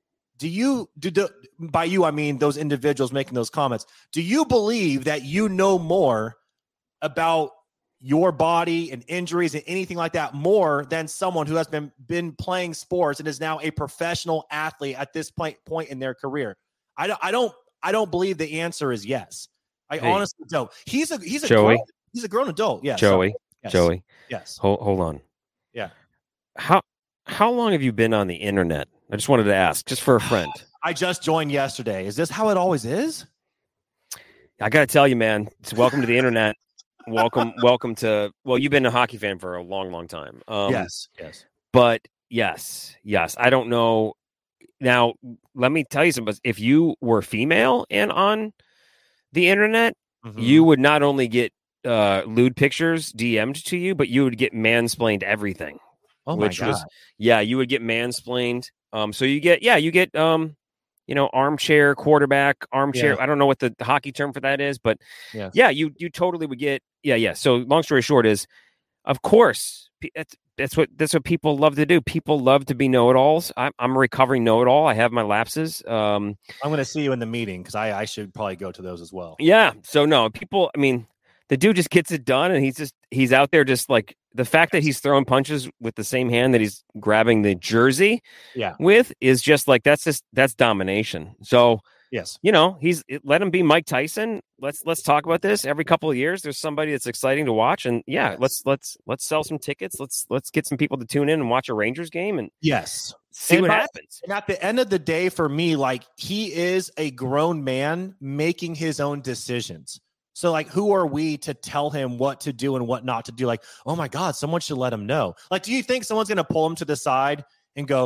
By you, I mean those individuals making those comments. Do you believe that you know more about your body and injuries and anything like that more than someone who has been playing sports and is now a professional athlete at this point in their career? I don't believe the answer is yes. I honestly don't. He's a grown adult. Yes. Joey. Yes. Joey. Yes. Hold on. Yeah. How long have you been on the internet? I just wanted to ask, just for a friend. I just joined yesterday. Is this how it always is? I got to tell you, man, it's welcome to the internet. Welcome to, well, you've been a hockey fan for a long, long time. Yes. But yes. I don't know. Now, let me tell you something. If you were female and on the internet, you would not only get lewd pictures DM'd to you, but you would get mansplained everything. Oh my God. You would get mansplained. So you get armchair quarterback, armchair. Yeah. I don't know what the hockey term for that is, but you totally would get. Yeah. So long story short is, of course, that's what people love to do. People love to be know-it-alls. I'm a recovering know-it-all. I have my lapses. I'm going to see you in the meeting because I should probably go to those as well. Yeah. So no, people. I mean, the dude just gets it done, and he's out there just like the fact that he's throwing punches with the same hand that he's grabbing the jersey with is just like that's domination. So yes, let him be Mike Tyson. Let's talk about this. Every couple of years, there's somebody that's exciting to watch, and let's sell some tickets. Let's get some people to tune in and watch a Rangers game, and see what happens. And at the end of the day, for me, like he is a grown man making his own decisions. So, like, who are we to tell him what to do and what not to do? Like, oh, my God, someone should let him know. Like, do you think someone's going to pull him to the side and go,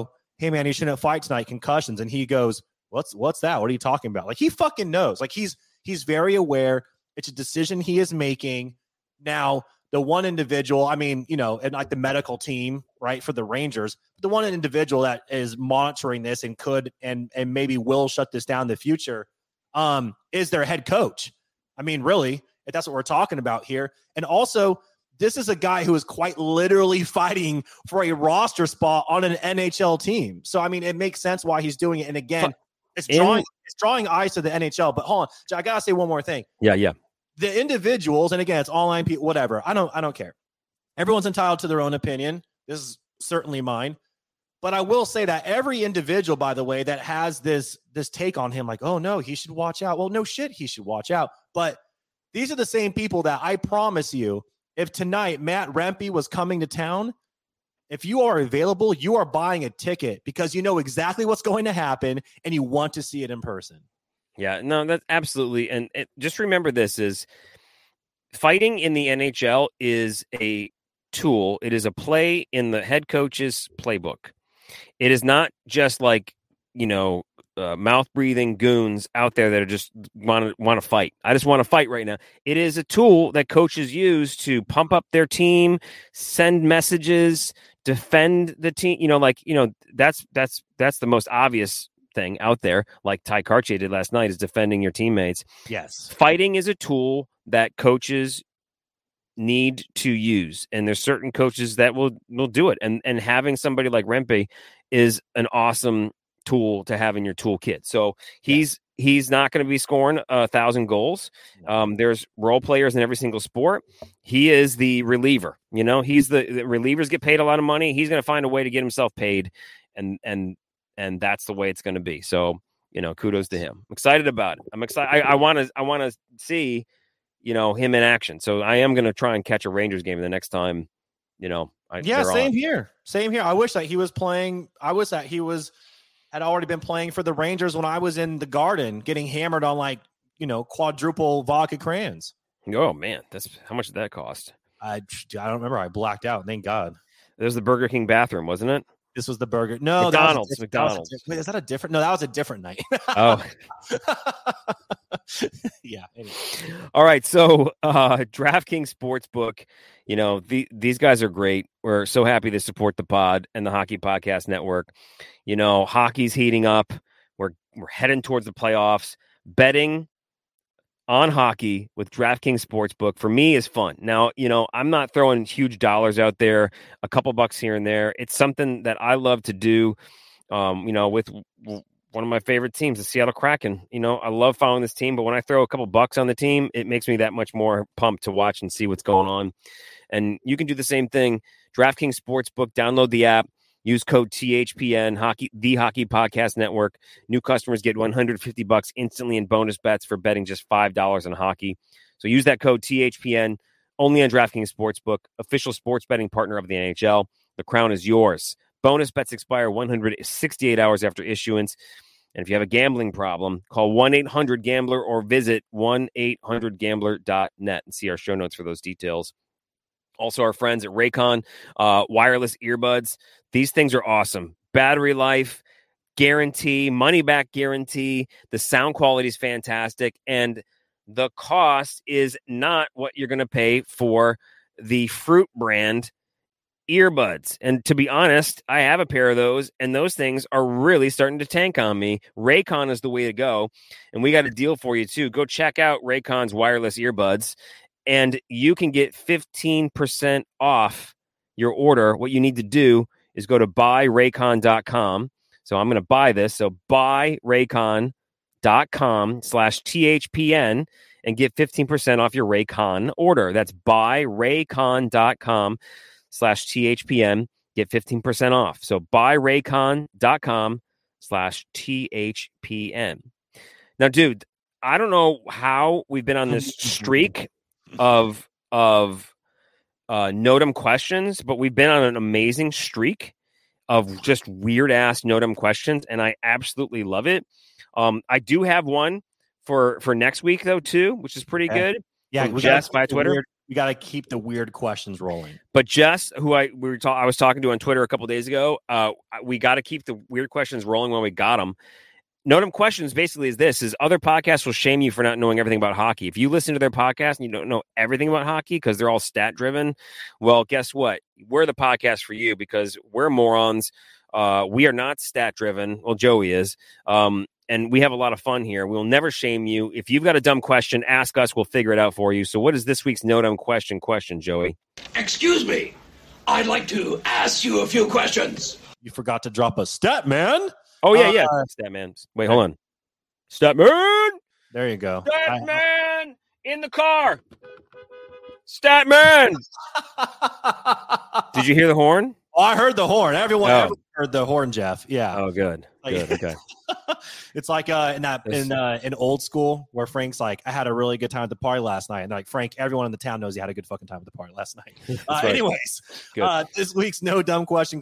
hey man, you shouldn't fight tonight, concussions. And he goes, what's that? What are you talking about? Like, he fucking knows. Like, he's very aware. It's a decision he is making. Now, the one individual, I mean, you know, and like the medical team, right, for the Rangers, the one individual that is monitoring this and could and maybe will shut this down in the future is their head coach. I mean, really, if that's what we're talking about here. And also, this is a guy who is quite literally fighting for a roster spot on an NHL team. So, I mean, it makes sense why he's doing it. And again, it's drawing eyes to the NHL. But hold on, I gotta say one more thing. Yeah. The individuals, and again, it's online people, whatever. I don't care. Everyone's entitled to their own opinion. This is certainly mine. But I will say that every individual, by the way, that has this take on him, like, oh no, he should watch out. Well, no shit, he should watch out. But these are the same people that I promise you, if tonight Matt Rempe was coming to town, if you are available, you are buying a ticket because you know exactly what's going to happen and you want to see it in person. Yeah, no, that's absolutely. And just remember this is fighting in the NHL is a tool. It is a play in the head coach's playbook. It is not just like, you know, mouth breathing goons out there that are just want to fight. I just want to fight right now. It is a tool that coaches use to pump up their team, send messages, defend the team. You know, like, you know, that's the most obvious thing out there, like Ty Cartier did last night, is defending your teammates. Yes. Fighting is a tool that coaches need to use, and there's certain coaches that will do it. And having somebody like Rempe is an awesome tool to have in your toolkit. So he's not going to be scoring 1,000 goals. There's role players in every single sport. He is the reliever. You know, he's the relievers get paid a lot of money. He's going to find a way to get himself paid, and that's the way it's going to be. So, you know, kudos to him. I'm excited about it. I'm excited. I want to see, you know, him in action. So I am going to try and catch a Rangers game the next time, you know. Same here. I wish that he was playing. I wish that he had already been playing for the Rangers when I was in the Garden getting hammered on, like, you know, quadruple vodka crayons. Oh man, that's how much did that cost? I don't remember. I blacked out. Thank God. It was the Burger King bathroom, wasn't it? This was the burger. No, McDonald's. Wait, is that a different? No, that was a different night. Oh, yeah. Anyway. All right. So, DraftKings Sportsbook. You know, these guys are great. We're so happy to support the pod and the Hockey Podcast Network. You know, hockey's heating up. We're heading towards the playoffs. Betting on hockey with DraftKings Sportsbook for me is fun. Now, you know, I'm not throwing huge dollars out there, a couple bucks here and there. It's something that I love to do, you know, with one of my favorite teams, the Seattle Kraken. You know, I love following this team, but when I throw a couple bucks on the team, it makes me that much more pumped to watch and see what's going on. And you can do the same thing. DraftKings Sportsbook, download the app. Use code THPN, the Hockey Podcast Network. New customers get $150 instantly in bonus bets for betting just $5 on hockey. So use that code THPN only on DraftKings Sportsbook, official sports betting partner of the NHL. The crown is yours. Bonus bets expire 168 hours after issuance. And if you have a gambling problem, call 1-800-GAMBLER or visit 1-800-GAMBLER.net and see our show notes for those details. Also, our friends at Raycon wireless earbuds. These things are awesome. Battery life, guarantee, money back guarantee. The sound quality is fantastic. And the cost is not what you're going to pay for the Fruit brand earbuds. And to be honest, I have a pair of those, and those things are really starting to tank on me. Raycon is the way to go. And we got a deal for you, too. Go check out Raycon's wireless earbuds, and you can get 15% off your order. What you need to do is go to buyraycon.com. So I'm going to buy this. So buyraycon.com/THPN and get 15% off your Raycon order. That's buyraycon.com/THPN. Get 15% off. So buyraycon.com/THPN. Now, dude, I don't know how we've been on this streak of Notem questions, but we've been on an amazing streak of just weird ass Notem questions, and I absolutely love it. I do have one for next week though too, which is pretty good. Yeah, Jess by Twitter. We got to keep the weird questions rolling. But Jess, who I was talking to on Twitter a couple days ago, we got to keep the weird questions rolling when we got them. No-Dumb Questions basically is other podcasts will shame you for not knowing everything about hockey. If you listen to their podcast and you don't know everything about hockey because they're all stat-driven, well, guess what? We're the podcast for you because we're morons. We are not stat-driven. Well, Joey is. And we have a lot of fun here. We'll never shame you. If you've got a dumb question, ask us. We'll figure it out for you. So what is this week's No-Dumb Question, Joey? Excuse me. I'd like to ask you a few questions. You forgot to drop a stat, man. Oh, yeah. Statman. Wait, hold on. Statman! There you go. Statman! In the car! Statman! Did you hear the horn? Oh, I heard the horn. Everyone heard the horn, Jeff. Yeah. Oh, good. Good. Okay. It's like in old school where Frank's like, I had a really good time at the party last night. And like, Frank, everyone in the town knows he had a good fucking time at the party last night. Right. Anyways, this week's No Dumb Question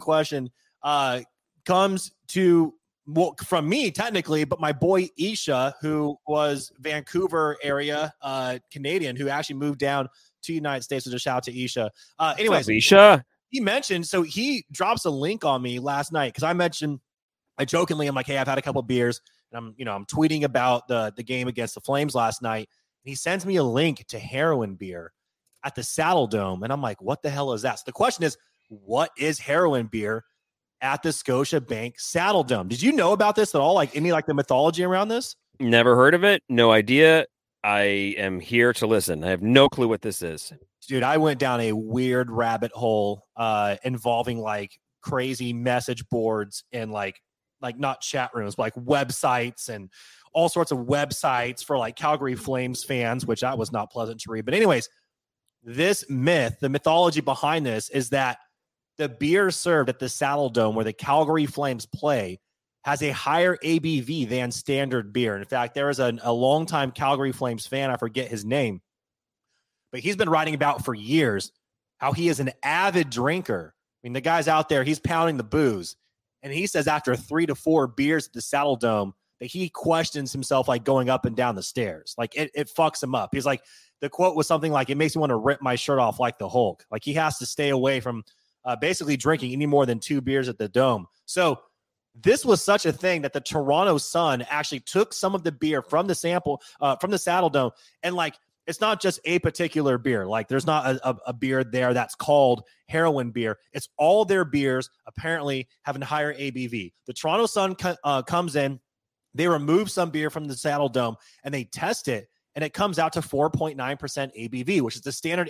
comes to from me technically, but my boy Isha, who was Vancouver area Canadian, who actually moved down to the United States. So just shout out to Isha. Anyways, Isha. He mentioned, so he drops a link on me last night because I jokingly, I'm like, hey, I've had a couple beers, and I'm tweeting about the game against the Flames last night. And he sends me a link to Heroin beer at the Saddle Dome, and I'm like, what the hell is that? So the question is, what is Heroin beer at the Scotiabank Saddle Dome? Did you know about this at all? Like any the mythology around this? Never heard of it. No idea. I am here to listen. I have no clue what this is. Dude, I went down a weird rabbit hole involving like crazy message boards and like not chat rooms, but like websites and all sorts of websites for like Calgary Flames fans, which that was not pleasant to read. But anyways, this myth, the mythology behind this is that the beer served at the Saddle Dome where the Calgary Flames play has a higher ABV than standard beer. In fact, there is a longtime Calgary Flames fan, I forget his name, but he's been writing about for years how he is an avid drinker. I mean, the guy's out there, he's pounding the booze. And he says after 3 to 4 beers at the Saddle Dome that he questions himself like going up and down the stairs. Like it fucks him up. He's like, the quote was something like, it makes me want to rip my shirt off like the Hulk. Like he has to stay away from basically drinking any more than 2 beers at the Dome. So this was such a thing that the Toronto Sun actually took some of the beer from the from the Saddle Dome, and like, it's not just a particular beer. Like there's not a beer there that's called Heroin beer. It's all their beers apparently having higher ABV. The Toronto Sun comes in, they remove some beer from the Saddle Dome and they test it, and it comes out to 4.9% ABV, which is the standard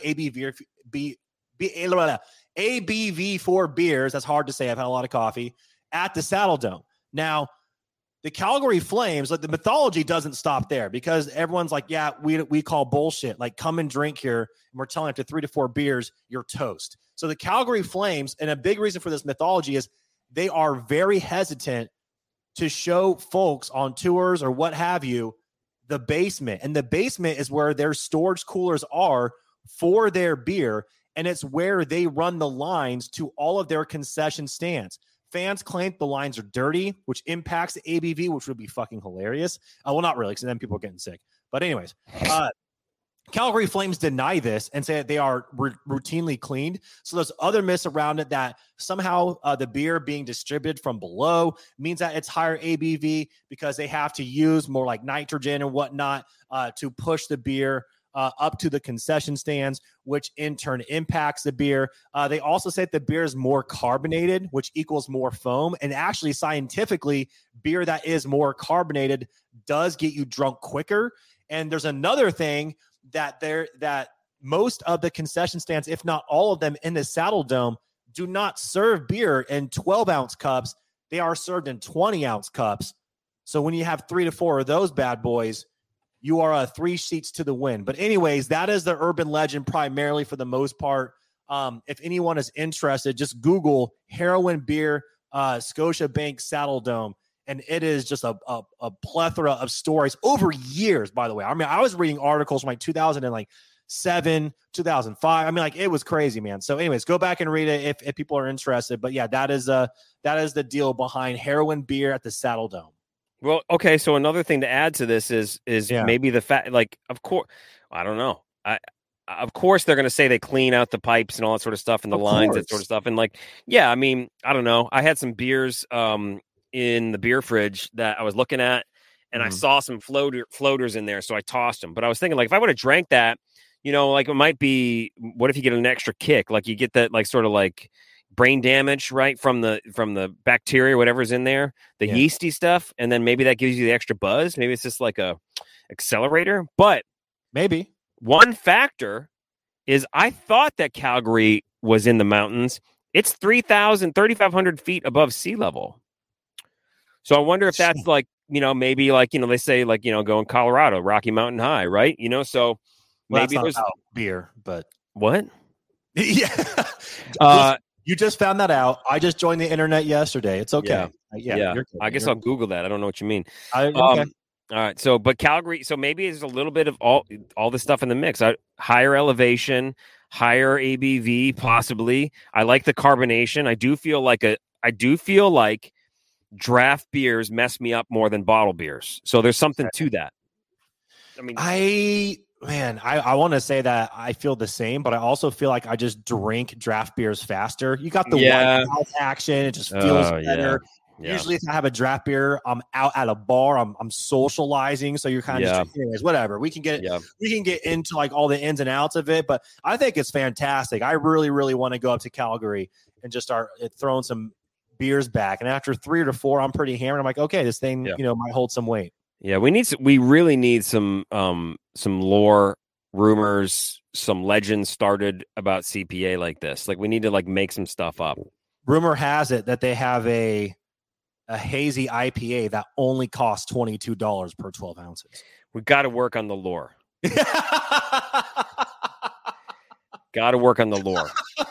ABV for beers. That's hard to say. I've had a lot of coffee at the Saddle Dome. Now, the Calgary Flames, like the mythology doesn't stop there because everyone's like, yeah, we call bullshit. Like, come and drink here. And we're telling after 3 to 4 beers, you're toast. So the Calgary Flames, and a big reason for this mythology is they are very hesitant to show folks on tours or what have you, the basement. And the basement is where their storage coolers are for their beer. And it's where they run the lines to all of their concession stands. Fans claim the lines are dirty, which impacts the ABV, which would be fucking hilarious. Well, not really, because then people are getting sick. But anyways, Calgary Flames deny this and say that they are routinely cleaned. So there's other myths around it that somehow the beer being distributed from below means that it's higher ABV because they have to use more like nitrogen and whatnot to push the beer up to the concession stands, which in turn impacts the beer. They also say that the beer is more carbonated, which equals more foam. And actually, scientifically, beer that is more carbonated does get you drunk quicker. And there's another thing that most of the concession stands, if not all of them in the Saddle Dome, do not serve beer in 12-ounce cups. They are served in 20-ounce cups. So when you have 3 to 4 of those bad boys, you are 3 seats to the win. But anyways, that is the urban legend primarily for the most part. If anyone is interested, just Google Heroin beer, Scotiabank Saddle Dome. And it is just a plethora of stories over years, by the way. I mean, I was reading articles from like 2007, 2005. I mean, like, it was crazy, man. So anyways, go back and read it if people are interested. But yeah, that is the deal behind Heroin beer at the Saddle Dome. Well, okay. So another thing to add to this is maybe the fact, like, of course, I don't know. of course they're going to say they clean out the pipes and all that sort of stuff and the lines, that sort of stuff. And like, yeah, I mean, I don't know. I had some beers in the beer fridge that I was looking at, and I saw some floaters in there, so I tossed them. But I was thinking, like, if I would have drank that, like it might be, what if you get an extra kick? Like you get that, like, sort of like brain damage, right, from the bacteria, whatever's in there, the yeasty stuff, and then maybe that gives you the extra buzz. Maybe it's just like a accelerator. But maybe one factor is I thought that Calgary was in the mountains. It's 3,500 feet above sea level. So I wonder if that's like, maybe like, they say like, go in Colorado, Rocky Mountain High, right? So maybe there's beer, but what? Yeah. You just found that out. I just joined the internet yesterday. It's okay. Yeah. I guess I'll Google that. I don't know what you mean. Okay. All right. So, but Calgary, so maybe there's a little bit of all the stuff in the mix. Higher elevation, higher ABV, possibly. I like the carbonation. I do feel like draft beers mess me up more than bottle beers. So there's something to that. I mean, I want to say that I feel the same, but I also feel like I just drink draft beers faster. You got the white mouth action. It just feels better. Yeah. Usually if I have a draft beer, I'm out at a bar, I'm socializing. So you're kind of just, anyways, whatever. We can get into like all the ins and outs of it, but I think it's fantastic. I really, really want to go up to Calgary and just start throwing some beers back. And after 3 or 4, I'm pretty hammered. I'm like, okay, this thing, might hold some weight. Yeah, we really need some lore, rumors, some legends started about CPA like this. Like we need to like make some stuff up. Rumor has it that they have a hazy IPA that only costs $22 per 12 ounces. We got to work on the lore. Got to work on the lore.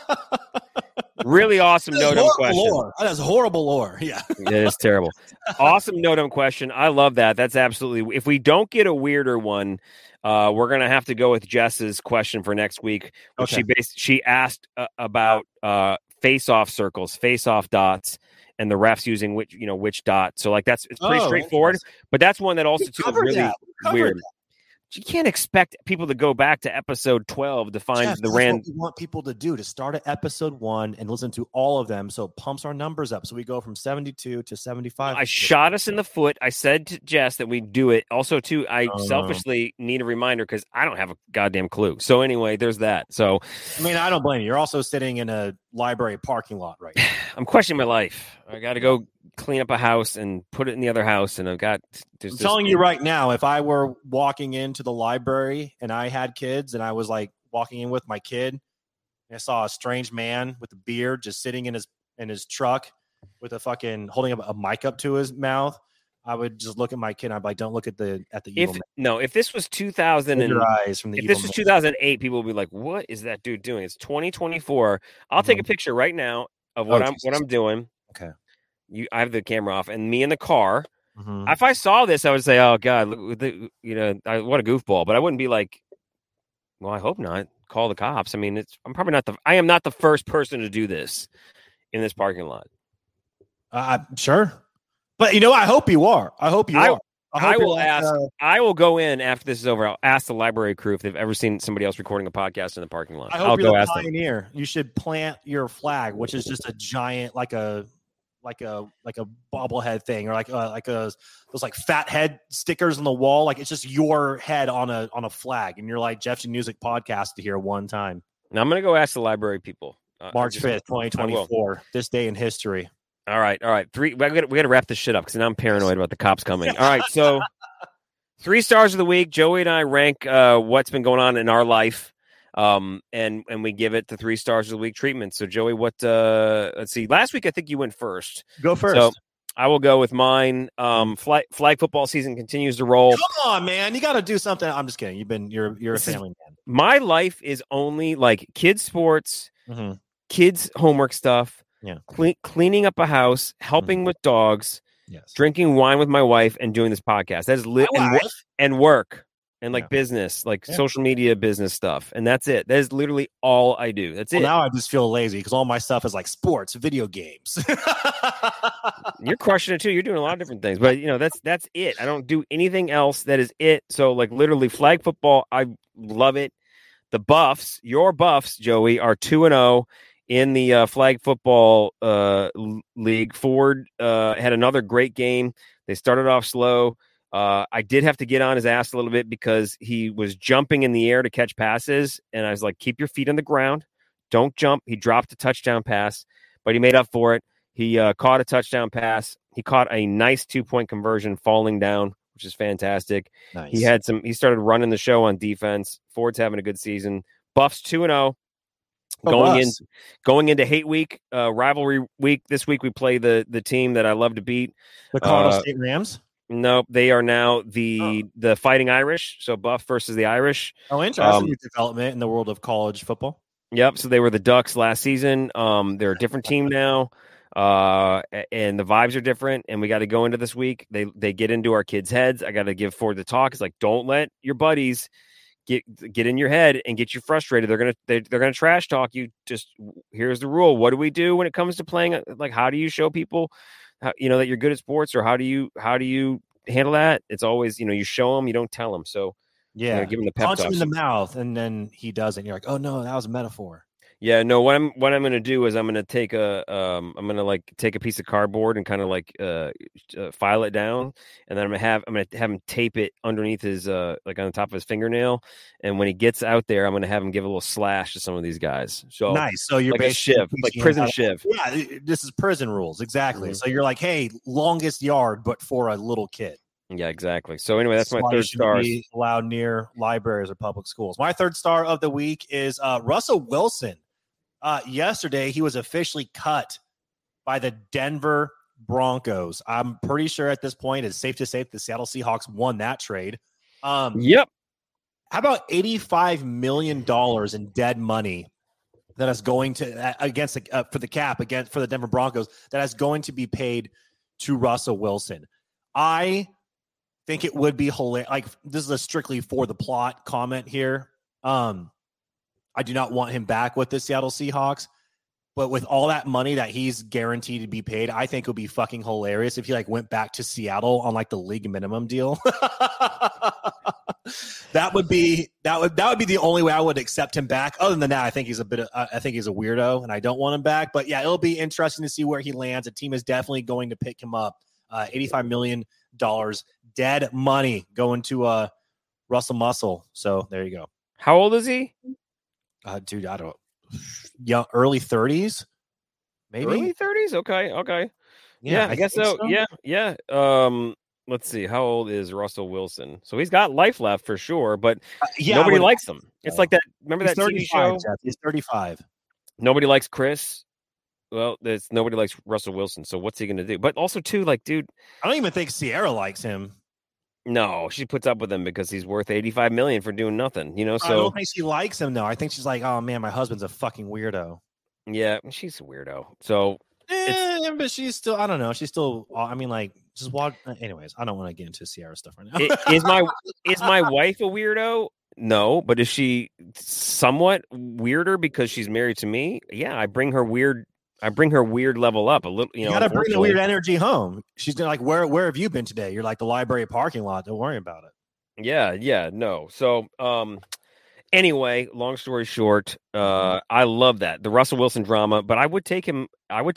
Really awesome no-dumb question. Lore. That is horrible lore. Yeah. It is terrible. Awesome no-dumb question. I love that. That's absolutely. If we don't get a weirder one, we're going to have to go with Jess's question for next week. Okay. She asked about face-off circles, face-off dots, and the refs using which dot. So like it's pretty straightforward. But that's one that also too is really weird. You can't expect people to go back to episode 12 to find the random. What we want people to do to start at episode 1 and listen to all of them, so it pumps our numbers up. So we go from 72 to 75. I shot us in the foot. I said to Jess that we do it. Also, too, I selfishly need a reminder because I don't have a goddamn clue. So anyway, there's that. So I mean, I don't blame you. You're also sitting in a library parking lot right now. I'm questioning my life. I got to go clean up a house and put it in the other house, and I'm telling you right now, if I were walking into the library and I had kids and I was like walking in with my kid and I saw a strange man with a beard just sitting in his truck with a fucking holding up a mic up to his mouth, I would just look at my kid and I'd be like, don't look at the evil man. No, if this was 2000 and if this was 2008, people would be like, what is that dude doing? It's 2024. I'll take a picture right now of what I'm doing. Okay. I have the camera off, and me in the car. Mm-hmm. If I saw this, I would say, "Oh God, what a goofball!" But I wouldn't be like, "Well, I hope not. Call the cops." I mean, I am not the first person to do this in this parking lot. Sure, but I hope you are. I hope you are. I will ask. I will go in after this is over. I'll ask the library crew if they've ever seen somebody else recording a podcast in the parking lot. I hope you're the pioneer. Them. You should plant your flag, which is just a giant, like a bobblehead thing, or those like fat head stickers on the wall. Like it's just your head on a flag, and you're like Jeff Music podcast to hear one time. Now I'm gonna go ask the library people. March 5th, 2024. This day in history. All right. We got to wrap this shit up because now I'm paranoid about the cops coming. All right. So 3 stars of the week. Joey and I rank what's been going on in our life. And we give it the 3 stars of the week treatment. So Joey, let's see. Last week I think you went first. Go first. So I will go with mine. Flag football season continues to roll. Come on, man. You got to do something. I'm just kidding. You're a family man. My life is only like kids sports, kids homework stuff, cleaning up a house, helping with dogs, drinking wine with my wife, and doing this podcast. That's and work. And like business, like social media business stuff. And that's it. That is literally all I do. That's it. Now I just feel lazy because all my stuff is like sports, video games. You're crushing it too. You're doing a lot of different things. But, that's it. I don't do anything else. That is it. So like literally flag football, I love it. the Buffs, your Buffs, Joey, are 2-0 in the flag football league. Ford had another great game. They started off slow. I did have to get on his ass a little bit because he was jumping in the air to catch passes, and I was like, keep your feet on the ground. Don't jump. He dropped a touchdown pass, but he made up for it. He caught a touchdown pass. He caught a nice 2-point conversion falling down, which is fantastic. Nice. He started running the show on defense. Ford's having a good season. Buffs 2-0. Going into hate week, rivalry week. This week we play the team that I love to beat. The Colorado State Rams? No, they are now the Fighting Irish. So Buff versus the Irish. Oh, interesting new development in the world of college football. Yep. So they were the Ducks last season. They're a different team now. And the vibes are different, and we got to go into this week. They get into our kids' heads. I got to give Ford the talk. It's like, don't let your buddies get in your head and get you frustrated. They're gonna trash talk you. Just here's the rule. What do we do when it comes to playing? Like, how do you show people, that you're good at sports, or how do you handle that? It's always, you show them, you don't tell them. So yeah, give him the pep talk. Punch him in the mouth, and then he doesn't. You're like, oh no, that was a metaphor. Yeah, no. What I'm gonna do is I'm gonna take a piece of cardboard and kind of file it down, and then I'm gonna have him tape it underneath his on the top of his fingernail, and when he gets out there, I'm gonna have him give a little slash to some of these guys. So nice. So you're like a shiv, like prison shiv. Yeah, this is prison rules exactly. Mm-hmm. So you're like, hey, longest yard, but for a little kid. Yeah, exactly. So anyway, that's my third star. Be allowed near libraries or public schools. My third star of the week is Russell Wilson. Yesterday, he was officially cut by the Denver Broncos. I'm pretty sure at this point it's safe to say the Seattle Seahawks won that trade. Yep. How about $85 million in dead money that is going to against for the cap for the Denver Broncos that is going to be paid to Russell Wilson? I think it would be hilarious. Like, this is a strictly for the plot comment here. I do not want him back with the Seattle Seahawks, but with all that money that he's guaranteed to be paid, I think it would be fucking hilarious if he went back to Seattle on the league minimum deal. that would be the only way I would accept him back. Other than that, I think he's a weirdo and I don't want him back, but yeah, it'll be interesting to see where he lands. A team is definitely going to pick him up. $85 million dead money going to Russell Muscle. So there you go. How old is he? Dude, I don't. Yeah, early 30s, maybe. Early 30s. Okay. Yeah, I guess so. Yeah. Let's see. How old is Russell Wilson? So he's got life left for sure, but nobody likes him. It's like that. Remember that TV show? Jeff, he's 35. Nobody likes Chris. Well, nobody likes Russell Wilson. So what's he going to do? But also, too, dude, I don't even think Sierra likes him. No, she puts up with him because he's worth $85 million for doing nothing. So I don't think she likes him though. I think she's like, oh man, my husband's a fucking weirdo. Yeah, she's a weirdo. So, but she's still. I don't know. She's still. I mean, just walk. Anyways, I don't want to get into Sierra stuff right now. Is my wife a weirdo? No, but is she somewhat weirder because she's married to me? Yeah, I bring her weird level up a little. You gotta bring the weird energy home. She's like, where have you been today? You're like the library parking lot. Don't worry about it. Yeah, no. So, anyway, long story short, I love that the Russell Wilson drama, but I would take him.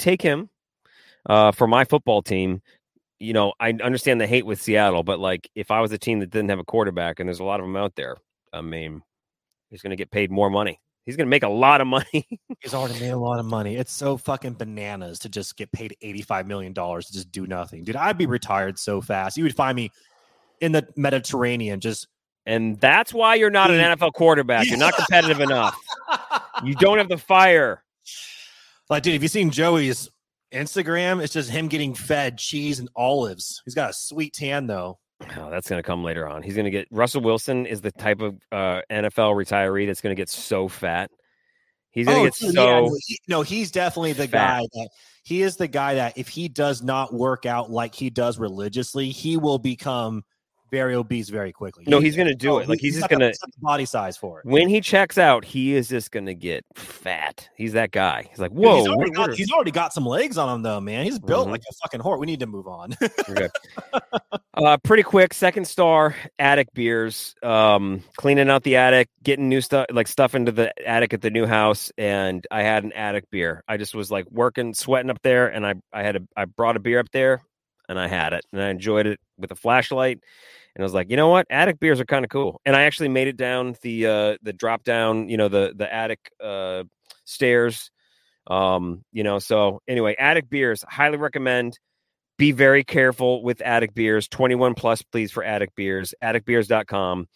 For my football team. I understand the hate with Seattle, but if I was a team that didn't have a quarterback, and there's a lot of them out there, I mean, he's going to get paid more money. He's going to make a lot of money. He's already made a lot of money. It's so fucking bananas to just get paid $85 million to just do nothing. Dude, I'd be retired so fast. You would find me in the Mediterranean just. And that's why you're not an NFL quarterback. You're not competitive enough. You don't have the fire. Dude, have you seen Joey's Instagram? It's just him getting fed cheese and olives. He's got a sweet tan, though. Oh, that's going to come later on. He's going to get Russell Wilson is the type of NFL retiree that's going to get so fat. He's going to get so. Yeah. He's definitely the guy that he is the guy that if he does not work out like he does religiously, he will become very obese very quickly. No, he's going to do it. Like he's just going to body size for it. When he checks out, he is just going to get fat. He's that guy. He's like, whoa. He's already got some legs on him, though, man. He's built like a fucking horse. We need to move on. Okay. Pretty quick. Second star, attic beers. Cleaning out the attic, getting new stuff, like stuff into the attic at the new house, and I had an attic beer. I just was like working, sweating up there, and I brought a beer up there, and I had it, and I enjoyed it with a flashlight. And I was like, you know what? Attic beers are kind of cool. And I actually made it down the drop down, the attic stairs. So anyway, attic beers, highly recommend. Be very careful with attic beers. 21 plus, please, for attic beers. Atticbeers.com.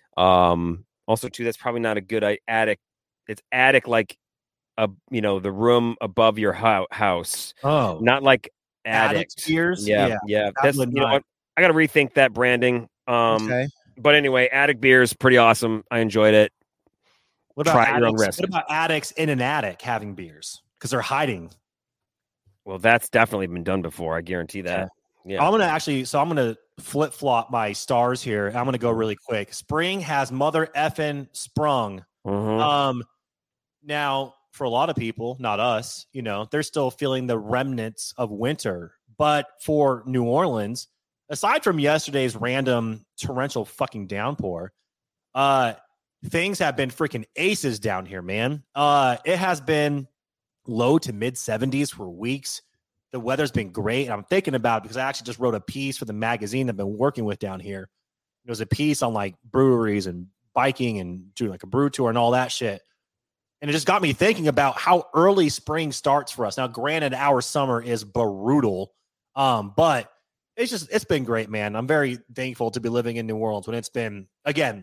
Also, too, that's probably not a good attic. It's attic like the room above your house. Oh, not like attic beers. Yeah. That's what, I got to rethink that branding. Okay. But anyway, attic beer is pretty awesome. I enjoyed it. What about your own risk? What about addicts in an attic having beers because they're hiding? Well, that's definitely been done before. I guarantee that. Okay. Yeah. I'm gonna flip flop my stars here. I'm gonna go really quick. Spring has mother effing sprung. Mm-hmm. Now for a lot of people, not us, they're still feeling the remnants of winter. But for New Orleans, aside from yesterday's random torrential fucking downpour, things have been freaking aces down here, man. It has been low to mid 70s for weeks. The weather's been great. I'm thinking about it because I actually just wrote a piece for the magazine I've been working with down here. It was a piece on like breweries and biking and doing like a brew tour and all that shit. And it just got me thinking about how early spring starts for us. Now, granted, our summer is brutal, but it's been great, man. I'm very thankful to be living in New Orleans when it's been, again,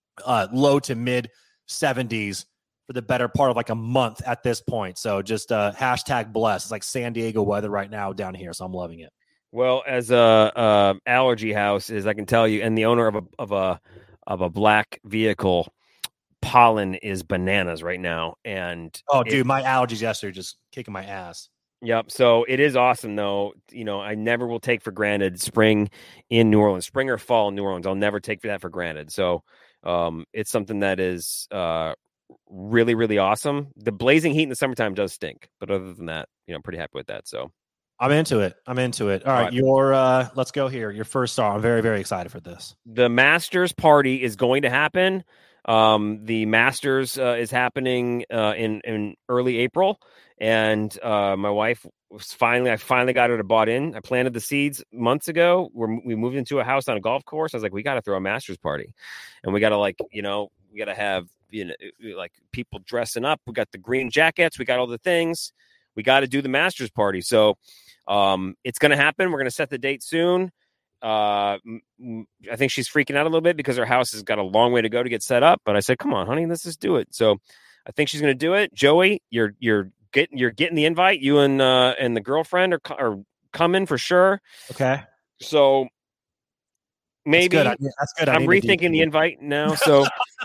low to mid 70s for the better part of like a month at this point. So just hashtag blessed. It's like San Diego weather right now down here. So I'm loving it. Well, as a allergy house, as I can tell you, and the owner of a black vehicle, pollen is bananas right now. And dude, my allergies yesterday just kicking my ass. Yep. So it is awesome, though. I never will take for granted spring in New Orleans, spring or fall in New Orleans. I'll never take that for granted. So it's something that is really, really awesome. The blazing heat in the summertime does stink, but other than that, I'm pretty happy with that. So I'm into it. All right. Let's go here. Your first star. I'm very, very excited for this. The Masters party is going to happen. The Masters is happening in early April. And my wife I finally got her to bought in. I planted the seeds months ago. We moved into a house on a golf course. I was like, we got to throw a Masters party, and we got to we got to have like people dressing up. We got the green jackets. We got all the things. We got to do the Masters party. So it's going to happen. We're going to set the date soon. I think she's freaking out a little bit because her house has got a long way to go to get set up. But I said, come on, honey, let's just do it. So I think she's going to do it. Joey, you're getting the invite. You and the girlfriend are coming for sure. Okay. So maybe that's good. I'm rethinking the invite now. So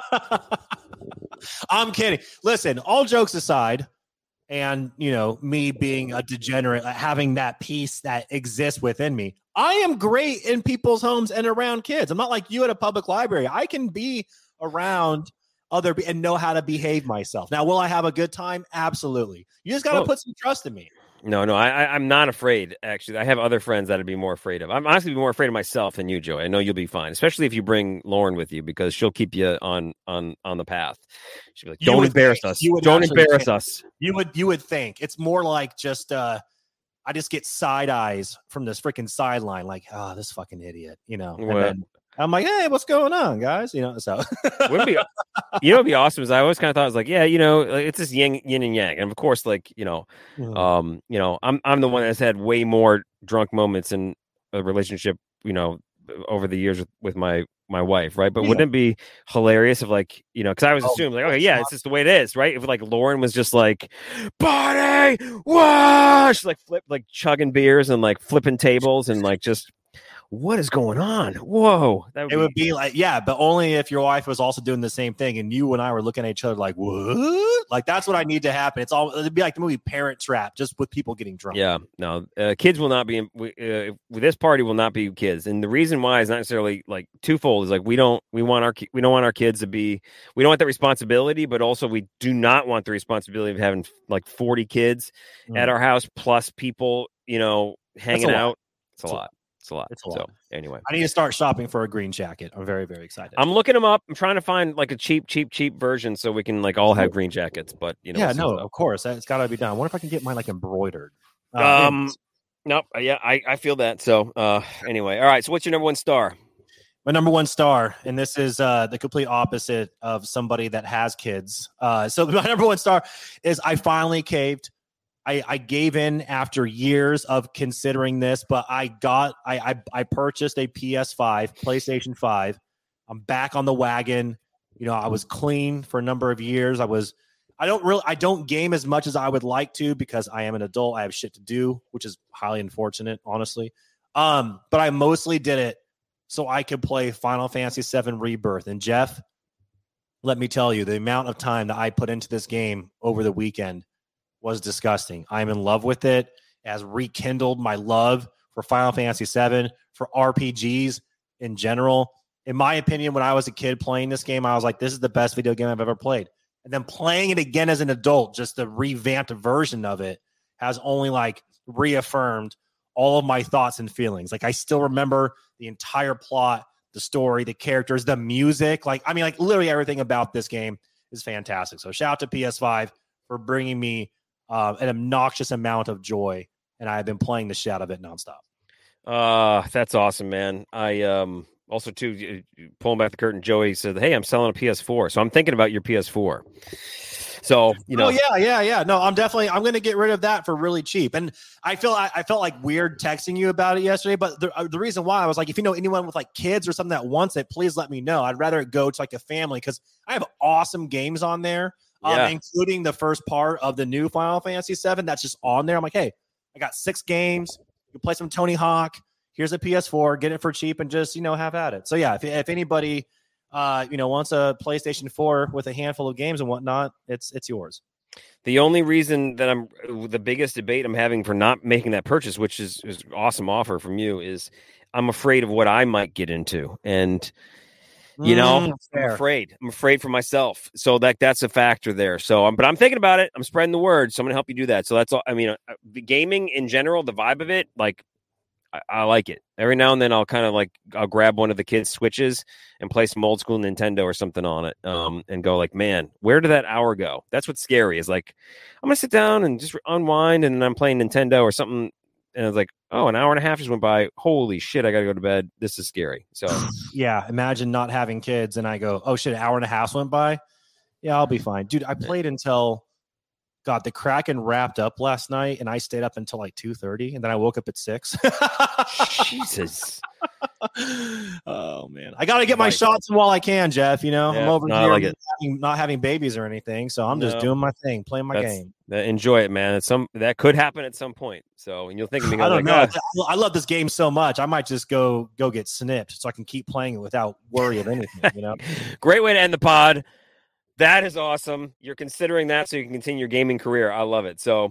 I'm kidding. Listen, all jokes aside, and me being a degenerate, having that peace that exists within me, I am great in people's homes and around kids. I'm not like you at a public library. I can be around and know how to behave myself. Now, will I have a good time? Absolutely. You just got to put some trust in me. No, I'm not afraid. Actually, I have other friends that I'd be more afraid of. I'm honestly more afraid of myself than you, Joey. I know you'll be fine, especially if you bring Lauren with you, because she'll keep you on the path. She'll be like, "Don't embarrass us. Don't embarrass us." You would think it's more like just I just get side eyes from this freaking sideline, like, oh, this fucking idiot, And then I'm like, hey, what's going on, guys? So wouldn't be awesome is I always kind of thought, I was like, yeah, it's this yin and yang. And of course, like, I'm the one that's had way more drunk moments in a relationship, over the years with my wife, right? But wouldn't it be hilarious if, like, because I was assuming, like, okay, yeah, it's just the way it is, right? If like Lauren was just like, party, wash, like chugging beers and like flipping tables and like just what is going on? Whoa. It would be like, yeah, but only if your wife was also doing the same thing and you and I were looking at each other like, what? Like, that's what I need to happen. It'd be like the movie Parent Trap, just with people getting drunk. Yeah, no, kids will not be, this party will not be kids. And the reason why is not necessarily like twofold. Is like, we don't want our kids to be, we don't want that responsibility, but also we do not want the responsibility of having like 40 kids at our house plus people, hanging out. It's a lot. It's a lot. So anyway, I need to start shopping for a green jacket. I'm very, very excited. I'm looking them up. I'm trying to find like a cheap version so we can like all have green jackets. But of course, it's got to be done. I wonder if I can get mine like embroidered. Nope. Yeah, I feel that. So anyway, all right. So what's your number one star? My number one star, and this is the complete opposite of somebody that has kids. So my number one star is I finally caved. I gave in after years of considering this, but I purchased a PS5, PlayStation 5. I'm back on the wagon. I was clean for a number of years. I don't game as much as I would like to because I am an adult. I have shit to do, which is highly unfortunate, honestly. But I mostly did it so I could play Final Fantasy VII Rebirth. And Jeff, let me tell you, the amount of time that I put into this game over the weekend was disgusting. I'm in love with it. It has rekindled my love for Final Fantasy VII, for RPGs in general. In my opinion, when I was a kid playing this game, I was like, this is the best video game I've ever played. And then playing it again as an adult, just the revamped version of it, has only like reaffirmed all of my thoughts and feelings. Like, I still remember the entire plot, the story, the characters, the music. Like literally everything about this game is fantastic. So shout out to PS5 for bringing me an obnoxious amount of joy, and I've been playing the shit out of it nonstop. That's awesome, man. I also too, pulling back the curtain, Joey said, "Hey, I'm selling a PS4," so I'm thinking about your PS4. So Oh yeah. No, I'm going to get rid of that for really cheap. And I felt like weird texting you about it yesterday, but the reason why I was like, if you know anyone with like kids or something that wants it, please let me know. I'd rather it go to like a family because I have awesome games on there. Including the first part of the new Final Fantasy VII that's just on there. I'm like, hey, I got 6 games. You can play some Tony Hawk. Here's a PS4. Get it for cheap and just, have at it. So, yeah, if anybody, wants a PlayStation 4 with a handful of games and whatnot, it's yours. The only reason that the biggest debate I'm having for not making that purchase, which is an awesome offer from you, is I'm afraid of what I might get into. And I'm afraid for myself. So that's a factor there. So, but I'm thinking about it. I'm spreading the word. So I'm going to help you do that. So that's all. I mean, the gaming in general, the vibe of it, like I like it. Every now and then I'll kind of I'll grab one of the kids' Switches and play some old school Nintendo or something on it. And go like, man, where did that hour go? That's what's scary is like, I'm going to sit down and just unwind and then I'm playing Nintendo or something. And I was like, oh, an hour and a half just went by. Holy shit, I got to go to bed. This is scary. So, yeah, imagine not having kids. And I go, oh, shit, an hour and a half went by. Yeah, I'll be fine. Dude, I played until, the Kraken wrapped up last night. And I stayed up until like 2:30. And then I woke up at 6. Jesus. Oh, man. I got to get my shots in while I can, Jeff. I'm over here not having babies or anything. So I'm just doing my thing, playing my game. Enjoy it, man. That could happen at some point. So, and you'll think of me. I don't know. I love this game so much. I might just go get snipped so I can keep playing it without worry of anything. Great way to end the pod. That is awesome. You're considering that so you can continue your gaming career. I love it. So,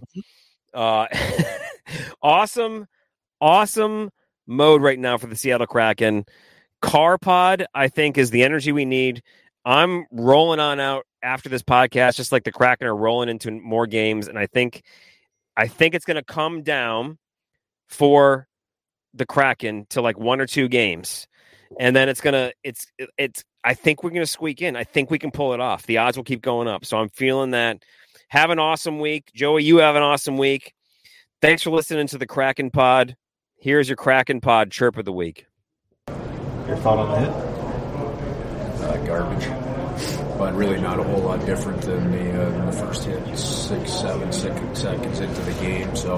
awesome mode right now for the Seattle Kraken. Car pod, I think, is the energy we need. I'm rolling on out after this podcast, just like the Kraken are rolling into more games. And I think it's going to come down for the Kraken to like 1 or 2 games. And then I think we're going to squeak in. I think we can pull it off. The odds will keep going up. So I'm feeling that. Have an awesome week. Joey, you have an awesome week. Thanks for listening to the Kraken pod. Here's your Kraken pod chirp of the week. Your thought on the hit? Garbage. But really not a whole lot different than the first hit. 6-7 seconds into the game. So,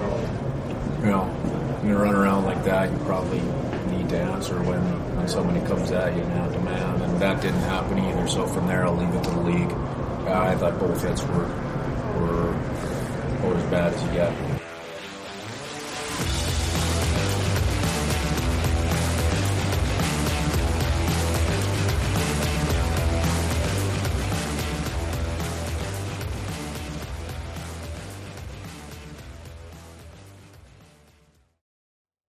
when you run around like that, you probably need to answer when somebody comes at you man to man. And that didn't happen either. So from there, I'll leave it to the league. I thought both hits were as bad as you get.